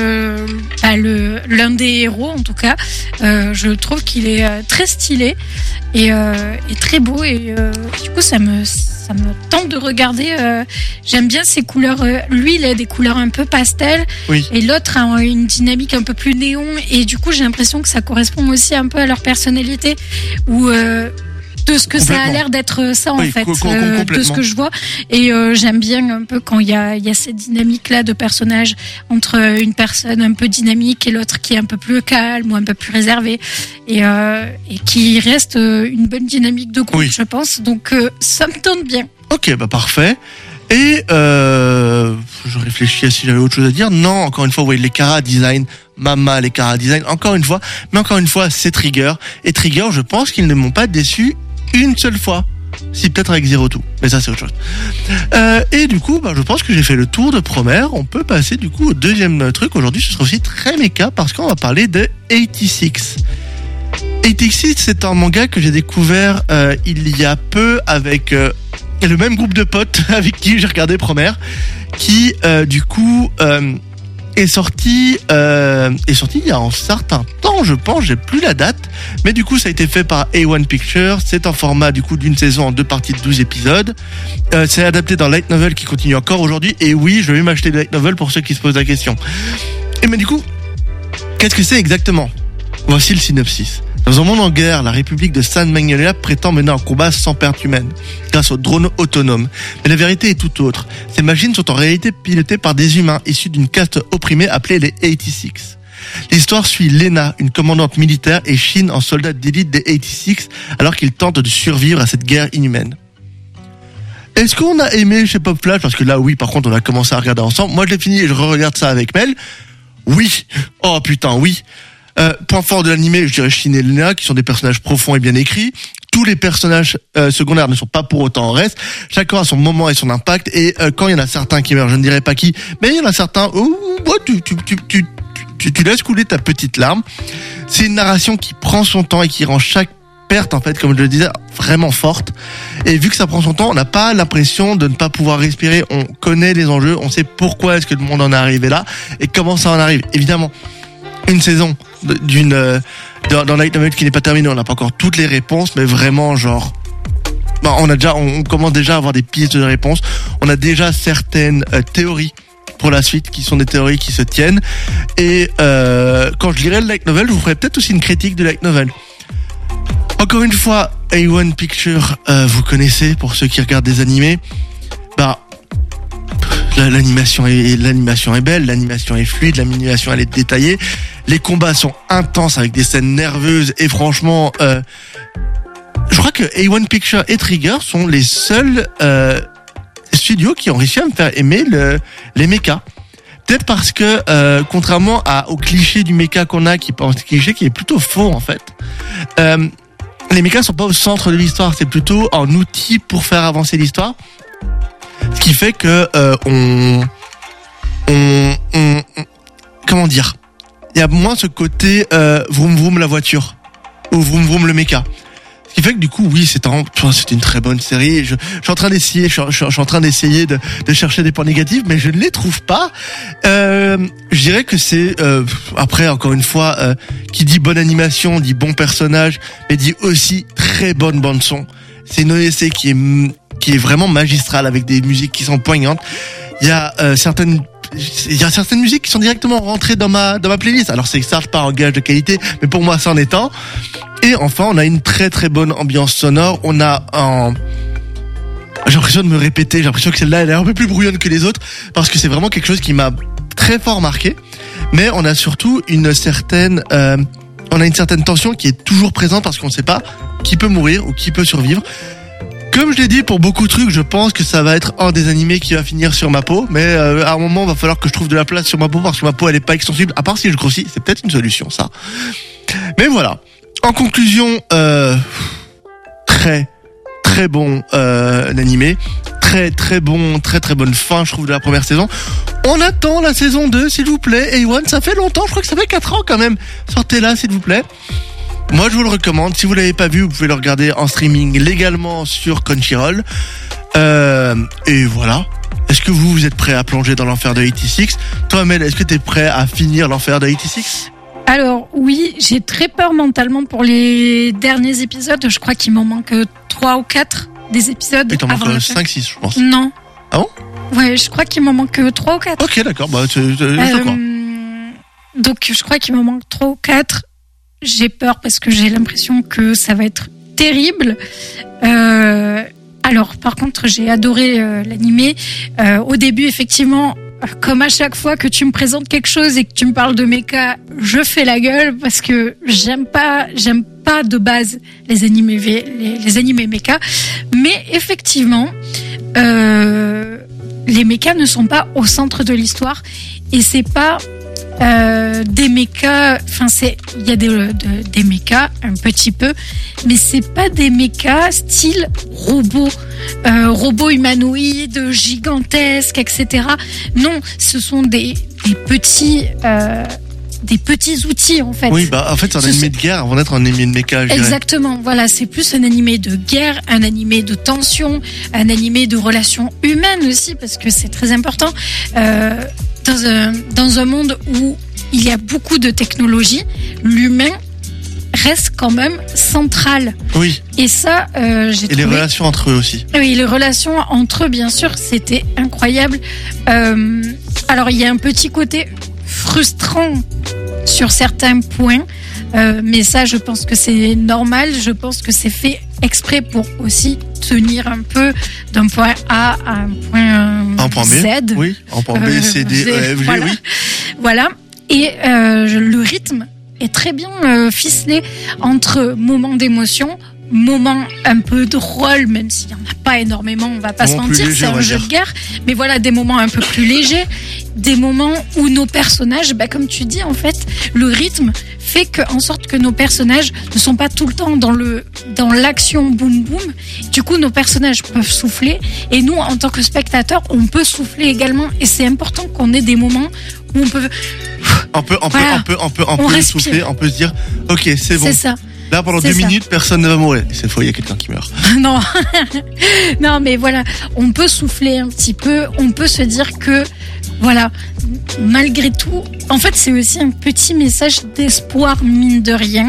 l'un des héros en tout cas, je trouve qu'il est très stylé et très beau et du coup ça me tente de regarder. J'aime bien ces couleurs. Lui, il a des couleurs un peu pastel, oui. Et l'autre a une dynamique un peu plus néon et du coup j'ai l'impression que ça correspond aussi un peu à leur personnalité ou de ce que ça a l'air d'être ça en fait, de ce que je vois. Et j'aime bien un peu quand il y a cette dynamique là de personnages entre une personne un peu dynamique et l'autre qui est un peu plus calme ou un peu plus réservé et qui reste une bonne dynamique de groupe, je pense. Donc ça me tente bien. Ok, bah parfait. Et je réfléchis à si j'avais autre chose à dire. Non, encore une fois, vous voyez les chara-design, les chara-design, encore une fois, c'est Trigger. Et Trigger, je pense qu'ils ne m'ont pas déçu une seule fois. Si, peut-être avec Zero Two, mais ça c'est autre chose. Et du coup, je pense que j'ai fait le tour de Promare. On peut passer du coup au deuxième truc. Aujourd'hui, ce sera aussi très méca parce qu'on va parler de 86. 86, c'est un manga que j'ai découvert il y a peu avec le même groupe de potes avec qui j'ai regardé Promare, qui du coup est sorti il y a un certain temps, je pense, j'ai plus la date, mais du coup ça a été fait par A1 Pictures. C'est un format du coup d'une saison en 2 parties de 12 épisodes. C'est adapté dans Light Novel qui continue encore aujourd'hui, et oui, je vais m'acheter des Light Novel pour ceux qui se posent la question. Et mais du coup, qu'est-ce que c'est exactement ? Voici le synopsis. Dans un monde en guerre, la République de San Magnolia prétend mener un combat sans perte humaine, grâce aux drones autonomes. Mais la vérité est tout autre. Ces machines sont en réalité pilotées par des humains issus d'une caste opprimée appelée les 86. L'histoire suit Lena, une commandante militaire, et Shin, un soldat d'élite des 86, alors qu'ils tentent de survivre à cette guerre inhumaine. Est-ce qu'on a aimé chez Pop Flash ? Parce que là, oui, par contre, on a commencé à regarder ensemble. Moi, je l'ai fini et je re-regarde ça avec Mel. Oui. Oh putain, oui. Point fort de l'animé, je dirais Shin et Lena, qui sont des personnages profonds et bien écrits. Tous les personnages secondaires ne sont pas pour autant en reste. Chacun a son moment et son impact. Et quand il y en a certains qui meurent, je ne dirais pas qui, mais il y en a certains où tu laisses couler ta petite larme. C'est une narration qui prend son temps et qui rend chaque perte, en fait, comme je le disais, vraiment forte. Et vu que ça prend son temps, on n'a pas l'impression de ne pas pouvoir respirer. On connaît les enjeux, on sait pourquoi est-ce que le monde en est arrivé là et comment ça en arrive. Évidemment, une saison dans Light Novel qui n'est pas terminée, on n'a pas encore toutes les réponses, mais vraiment genre on commence déjà à avoir des pistes de réponses. On a déjà certaines théories pour la suite qui sont des théories qui se tiennent. Et quand je lirai le Light Novel, je vous ferai peut-être aussi une critique de Light Novel. Encore une fois, A1 Pictures, vous connaissez pour ceux qui regardent des animés. L'animation est belle, l'animation est fluide, l'animation elle est détaillée. Les combats sont intenses avec des scènes nerveuses et franchement, je crois que A1 Pictures et Trigger sont les seuls studios qui ont réussi à me faire aimer les mechas. peut-être parce que contrairement au cliché du méca qu'on a, qui est un cliché qui est plutôt faux en fait. Les mechas sont pas au centre de l'histoire, c'est plutôt un outil pour faire avancer l'histoire. Ce qui fait que comment dire, il y a moins ce côté vroom vroom la voiture ou vroom vroom le méca. Ce qui fait que du coup, oui, c'est une très bonne série. Je suis en train d'essayer, je suis en train d'essayer de chercher des points négatifs, mais je ne les trouve pas. Je dirais que c'est après encore une fois, qui dit bonne animation, dit bon personnage, mais dit aussi très bonne bande son. C'est une OST qui est vraiment magistrale avec des musiques qui sont poignantes. Il y a certaines musiques qui sont directement rentrées dans ma playlist. Alors c'est certes pas un gage de qualité, mais pour moi ça en est un. Et enfin, on a une très très bonne ambiance sonore. On a j'ai l'impression de me répéter, j'ai l'impression que celle-là elle est un peu plus brouillonne que les autres parce que c'est vraiment quelque chose qui m'a très fort marqué. Mais on a surtout une certaine tension qui est toujours présente parce qu'on ne sait pas qui peut mourir ou qui peut survivre. Comme je l'ai dit, pour beaucoup de trucs, je pense que ça va être un des animés qui va finir sur ma peau. Mais à un moment, il va falloir que je trouve de la place sur ma peau parce que ma peau, elle est pas extensible. À part si je grossis, c'est peut-être une solution, ça. Mais voilà. En conclusion, très très bon animé. Très très bon, très très bonne fin, je trouve, de la première saison. On attend la saison 2, s'il vous plaît. A1, ça fait longtemps, je crois que ça fait 4 ans quand même. Sortez-la, s'il vous plaît. Moi, je vous le recommande. Si vous l'avez pas vu, vous pouvez le regarder en streaming légalement sur Crunchyroll. Et voilà. Est-ce que vous êtes prêt à plonger dans l'enfer de 86? Toi, Mel, est-ce que t'es prêt à finir l'enfer de 86? Alors oui, j'ai très peur mentalement pour les derniers épisodes. Je crois qu'il m'en manque 3 ou 4 des épisodes. Il t'en manque 5-6, je pense. Non. Ah bon? Ouais, je crois qu'il m'en manque 3 ou 4. Ok, d'accord. Bah, je crois. Donc je crois qu'il m'en manque 3 ou 4. J'ai peur parce que j'ai l'impression que ça va être terrible. Alors par contre, j'ai adoré l'animé. Au début, effectivement, comme à chaque fois que tu me présentes quelque chose et que tu me parles de méca, je fais la gueule parce que j'aime pas de base les animés méca. Mais effectivement, les mécas ne sont pas au centre de l'histoire et c'est pas des mécas, enfin il y a des mécas un petit peu, mais c'est pas des mécas style robots humanoïdes gigantesques, etc. Non, ce sont des petits outils en fait. Oui, bah en fait c'est un animé de guerre avant d'être un animé de méca. Exactement, voilà, c'est plus un animé de guerre, un animé de tension, un animé de relations humaines aussi parce que c'est très important. Dans un monde où il y a beaucoup de technologie, l'humain reste quand même central. Oui. Et ça, j'ai trouvé... Et les relations entre eux aussi. Oui, les relations entre eux, bien sûr, c'était incroyable. Alors, il y a un petit côté frustrant sur certains points, mais ça, je pense que c'est normal. Je pense que c'est fait exprès pour aussi tenir un peu d'un point A à un point B. Z. Oui, un point B, C, D, E, F, G, voilà. Oui. Voilà. Et le rythme est très bien ficelé entre moments d'émotion, moments un peu drôles, même s'il n'y en a pas énormément, on va pas se mentir, c'est un jeu de guerre, mais voilà, des moments un peu plus légers, des moments où nos personnages, comme tu dis, en fait, le rythme fait en sorte que nos personnages ne sont pas tout le temps dans l'action boum boum. Du coup, nos personnages peuvent souffler et nous, en tant que spectateurs, on peut souffler également et c'est important qu'on ait des moments où on peut souffler, on peut se dire, ok, c'est bon. C'est ça. Là, pendant 2 minutes, personne ne va mourir. Et cette fois, il y a quelqu'un qui meurt. Non. Non, mais voilà. On peut souffler un petit peu. On peut se dire que, voilà, malgré tout, en fait, c'est aussi un petit message d'espoir, mine de rien.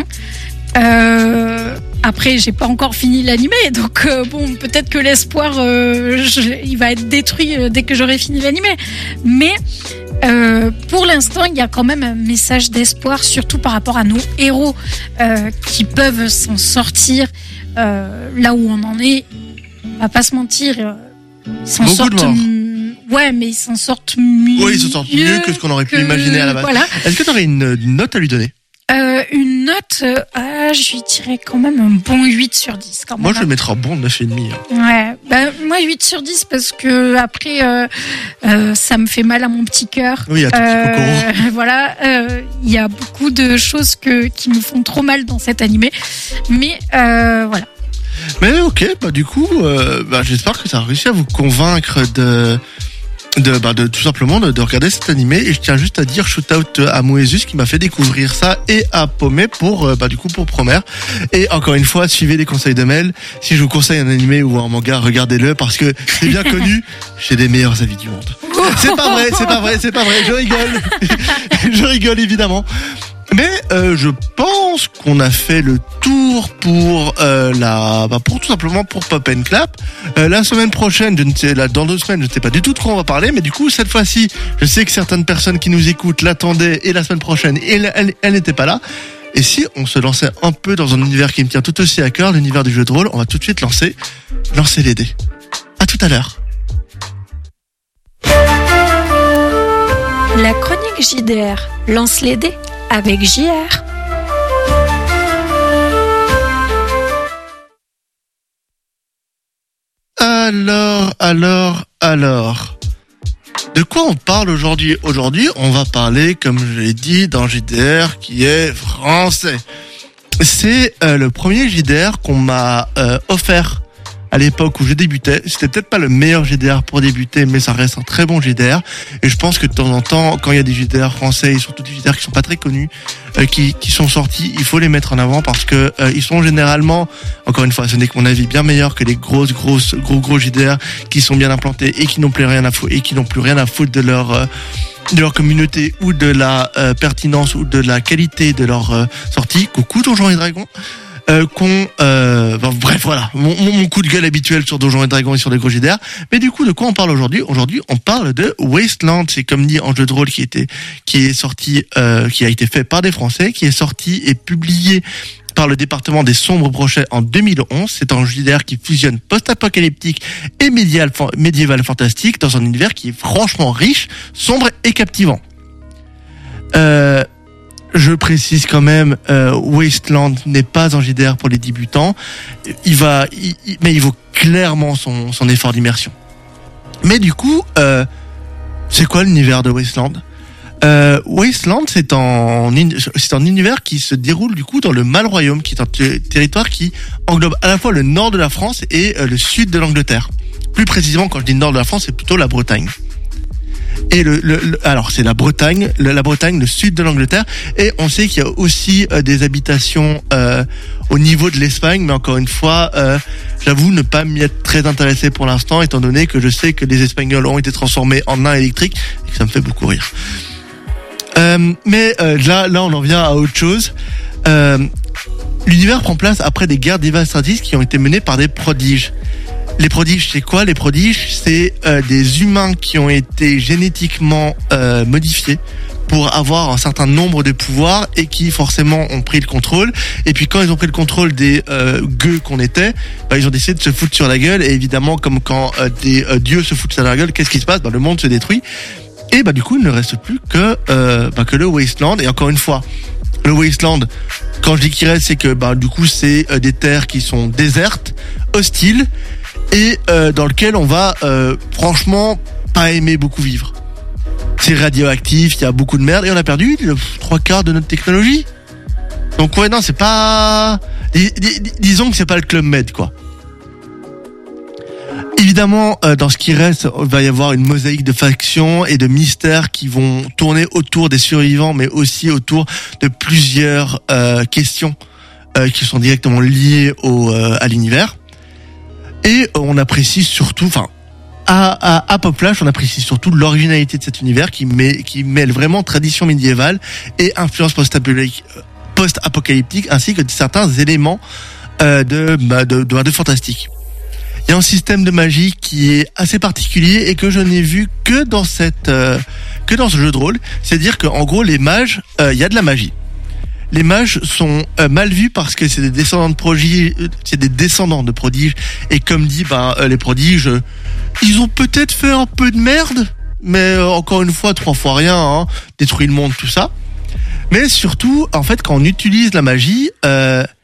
Après, j'ai pas encore fini l'animé, donc bon, peut-être que l'espoir, il va être détruit dès que j'aurai fini l'animé. Mais pour l'instant, il y a quand même un message d'espoir, surtout par rapport à nos héros qui peuvent s'en sortir là où on en est. On va pas se mentir, ils s'en sortent. Ouais, mais ils s'en sortent mieux. Oui, ils s'en sortent mieux que ce qu'on aurait pu imaginer à la base. Voilà. Est-ce que tu aurais une note à lui donner? Une note, je lui dirais quand même un bon 8 sur 10. Quand même. Moi, je vais mettre un bon 9,5. Ouais, Moi 8 sur 10 parce que après ça me fait mal à mon petit cœur. Oui, à ton petit cocoro. Voilà, il y a beaucoup de choses qui me font trop mal dans cet animé. Mais voilà. Mais ok, bah du coup, j'espère que ça a réussi à vous convaincre de tout simplement de regarder cet animé. Et je tiens juste à dire shout out à Moesus qui m'a fait découvrir ça et à Paumé pour Promare. Et encore une fois, suivez les conseils de Mel. Si je vous conseille un animé ou un manga, regardez-le parce que c'est bien connu. J'ai des meilleurs avis du monde. C'est pas vrai. Je rigole. Je rigole évidemment. Mais je pense qu'on a fait le tour pour tout simplement pour Pop and Clap. La semaine prochaine, dans 2 semaines, je ne sais pas du tout de quoi on va parler, mais du coup cette fois-ci, je sais que certaines personnes qui nous écoutent l'attendaient et la semaine prochaine, elle n'était pas là. Et si on se lançait un peu dans un univers qui me tient tout aussi à cœur, l'univers du jeu de rôle, on va tout de suite lancer les dés. À tout à l'heure. La chronique JDR lance les dés avec JR. Alors. De quoi on parle aujourd'hui ? Aujourd'hui, on va parler, comme je l'ai dit, d'un JDR qui est français. C'est le premier JDR qu'on m'a offert à l'époque où je débutais. C'était peut-être pas le meilleur JDR pour débuter, mais ça reste un très bon JDR. Et je pense que de temps en temps, quand il y a des JDR français, et surtout des JDR qui sont pas très connus, qui sont sortis, il faut les mettre en avant parce que ils sont généralement, encore une fois, ce n'est que mon avis, bien meilleurs que les gros JDR qui sont bien implantés et qui n'ont plus rien à foutre de leur communauté ou de la pertinence ou de la qualité de leur sortie. Coucou Donjons et Dragons. Bref, voilà, mon coup de gueule habituel sur Donjons et Dragons et sur les gros JDR. Mais du coup, de quoi on parle aujourd'hui ? Aujourd'hui, on parle de Wasteland. C'est comme dit un jeu de rôle qui est sorti, qui a été fait par des Français, qui est sorti et publié par le département des Sombres Brochets en 2011. C'est un JDR qui fusionne post-apocalyptique et médiéval fantastique dans un univers qui est franchement riche, sombre et captivant. Je précise quand même, Wasteland n'est pas un JDR pour les débutants. Mais il vaut clairement son effort d'immersion. Mais du coup, c'est quoi l'univers de Wasteland ? Wasteland, c'est un univers qui se déroule du coup dans le Malroyaume, qui est un territoire qui englobe à la fois le nord de la France et le sud de l'Angleterre. Plus précisément, quand je dis nord de la France, c'est plutôt la Bretagne. Et alors c'est la Bretagne, le sud de l'Angleterre, et on sait qu'il y a aussi des habitations au niveau de l'Espagne, mais encore une fois, j'avoue ne pas m'y être très intéressé pour l'instant, étant donné que je sais que les Espagnols ont été transformés en nains électriques et que ça me fait beaucoup rire. Mais là on en vient à autre chose. L'univers prend place après des guerres dévastatrices qui ont été menées par des prodiges. Les prodiges, c'est quoi ? Les prodiges, c'est des humains qui ont été génétiquement modifiés pour avoir un certain nombre de pouvoirs et qui forcément ont pris le contrôle. Et puis quand ils ont pris le contrôle des gueux qu'on était, ils ont décidé de se foutre sur la gueule. Et évidemment, comme quand des dieux se foutent sur la gueule, qu'est-ce qui se passe ? Le monde se détruit. Et du coup, il ne reste plus que le Wasteland. Et encore une fois, le Wasteland, quand je dis qu'il reste, c'est que du coup, c'est des terres qui sont désertes, hostiles, et dans lequel on va franchement pas aimer beaucoup vivre. C'est radioactif, il y a beaucoup de merde et on a perdu 3/4 de notre technologie. Donc ouais, non, c'est pas... Disons que c'est pas le Club Med, quoi. Évidemment, dans ce qui reste, il va y avoir une mosaïque de factions et de mystères qui vont tourner autour des survivants, mais aussi autour de plusieurs questions qui sont directement liées à l'univers. Et on apprécie surtout, à Pop Flash, on apprécie surtout l'originalité de cet univers qui mêle vraiment tradition médiévale et influence post-apocalyptique ainsi que certains éléments de fantastique. Il y a un système de magie qui est assez particulier et que je n'ai vu que dans ce jeu de rôle. C'est-à-dire qu'en gros, les mages, il y a de la magie. Les mages sont mal vus parce que c'est des descendants de prodiges, et comme dit, les prodiges, ils ont peut-être fait un peu de merde, mais encore une fois, 3 fois rien, détruit le monde, tout ça. Mais surtout, en fait, quand on utilise la magie,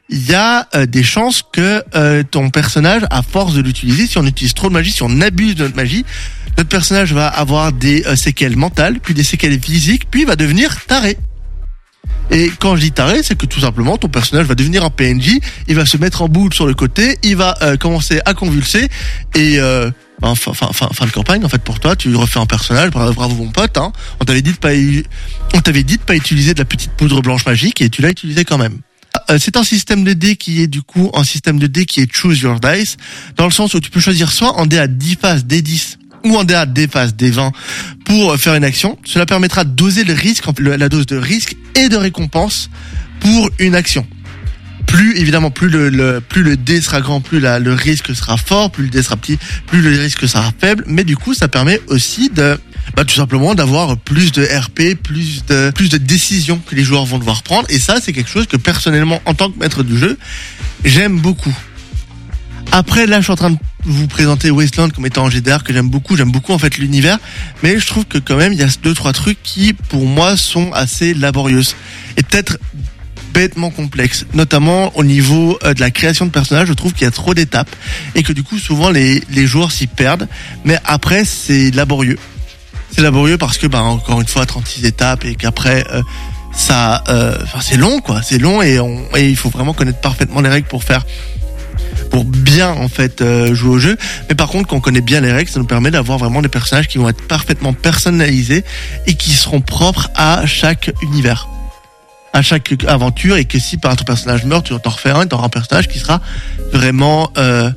il y a des chances que ton personnage, à force de l'utiliser, si on utilise trop de magie, si on abuse de notre magie, notre personnage va avoir des séquelles mentales, puis des séquelles physiques, puis il va devenir taré. Et quand je dis taré, c'est que tout simplement ton personnage va devenir un PNJ, il va se mettre en boule sur le côté, il va commencer à convulser et fin de campagne en fait pour toi, tu refais un personnage, bravo mon pote, hein. On t'avait dit de pas utiliser de la petite poudre blanche magique et tu l'as utilisé quand même. C'est un système de dés qui est du coup un système de dés qui est choose your dice, dans le sens où tu peux choisir soit en dés à 10 faces, dés 10 ou en dés à des faces, dés 20 pour faire une action. Cela permettra de doser le risque, la dose de risque et de récompense pour une action. Plus le dé sera grand, plus le risque sera fort, plus le dé sera petit, plus le risque sera faible. Mais du coup, ça permet aussi tout simplement d'avoir plus de RP, plus de décisions que les joueurs vont devoir prendre. Et ça, c'est quelque chose que personnellement, en tant que maître du jeu, j'aime beaucoup. Après, là, je suis en train de vous présenter Wasteland comme étant un GDR que j'aime beaucoup en fait l'univers, mais je trouve que quand même il y a 2-3 trucs qui pour moi sont assez laborieuses et peut-être bêtement complexes, notamment au niveau de la création de personnages. Je trouve qu'il y a trop d'étapes et que du coup souvent les joueurs s'y perdent, mais après c'est laborieux parce que encore une fois 36 étapes et qu'après c'est long quoi, et il faut vraiment connaître parfaitement les règles pour bien en fait jouer au jeu. Mais par contre, quand on connaît bien les règles, ça nous permet d'avoir vraiment des personnages qui vont être parfaitement personnalisés et qui seront propres à chaque univers, à chaque aventure, et que si par ton personnage meurt, tu t'en refais un et t'auras un personnage qui sera vraiment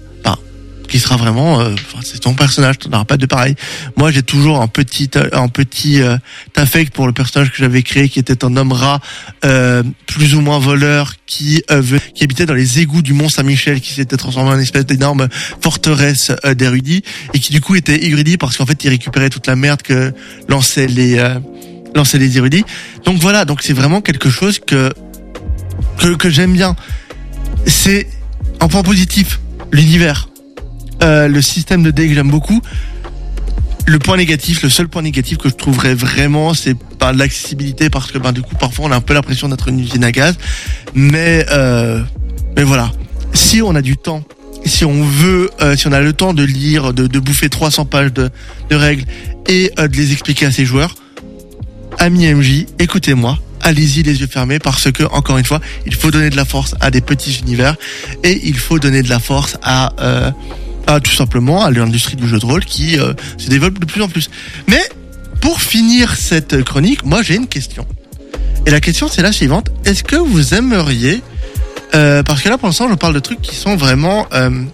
c'est ton personnage, t'en auras pas de pareil. Moi, j'ai toujours un petit affect pour le personnage que j'avais créé, qui était un homme rat, plus ou moins voleur, qui habitait dans les égouts du Mont Saint-Michel, qui s'était transformé en une espèce d'énorme forteresse d'érudits, et qui du coup était érudit parce qu'en fait, il récupérait toute la merde que lançaient les érudits. Donc voilà, donc c'est vraiment quelque chose que j'aime bien. C'est un point positif, l'univers. Le système de dés que j'aime beaucoup. Le seul point négatif que je trouverais vraiment, c'est pas l'accessibilité, parce que du coup parfois on a un peu l'impression d'être une usine à gaz. Mais voilà, si on a du temps, si on a le temps de lire, de bouffer 300 pages de règles et de les expliquer à ses joueurs, amis MJ, écoutez-moi. Allez-y les yeux fermés, parce que encore une fois, il faut donner de la force à des petits univers et il faut donner de la force à tout simplement à l'industrie du jeu de rôle qui se développe de plus en plus. Mais pour finir cette chronique, moi j'ai une question. Et la question c'est la suivante: est-ce que vous aimeriez, parce que là pour l'instant je parle de trucs qui sont vraiment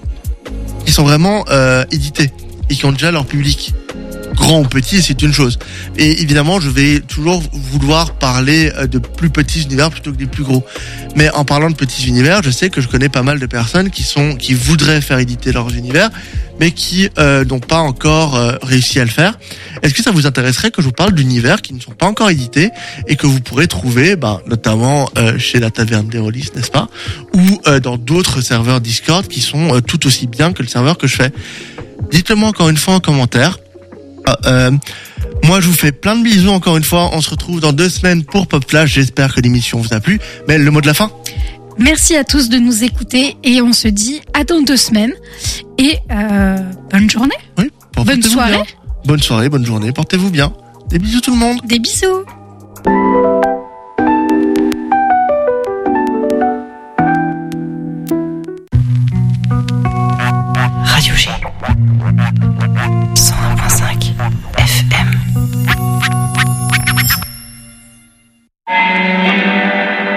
édités et qui ont déjà leur public, grand ou petit, c'est une chose. Et évidemment, je vais toujours vouloir parler de plus petits univers plutôt que des plus gros. Mais en parlant de petits univers, je sais que je connais pas mal de personnes qui voudraient faire éditer leurs univers, mais qui n'ont pas encore réussi à le faire. Est-ce que ça vous intéresserait que je vous parle d'univers qui ne sont pas encore édités et que vous pourrez trouver, notamment chez la Taverne des Rôlistes, n'est-ce pas, ou dans d'autres serveurs Discord qui sont tout aussi bien que le serveur que je fais? Dites-le-moi encore une fois en commentaire. Moi je vous fais plein de bisous encore une fois. On se retrouve dans 2 semaines pour Pop Flash. J'espère que l'émission vous a plu. Mais le mot de la fin? Merci à tous de nous écouter et on se dit à dans 2 semaines. Et bonne journée. Oui, bonne soirée. Bien. Bonne soirée, bonne journée. Portez-vous bien. Des bisous tout le monde. Des bisous.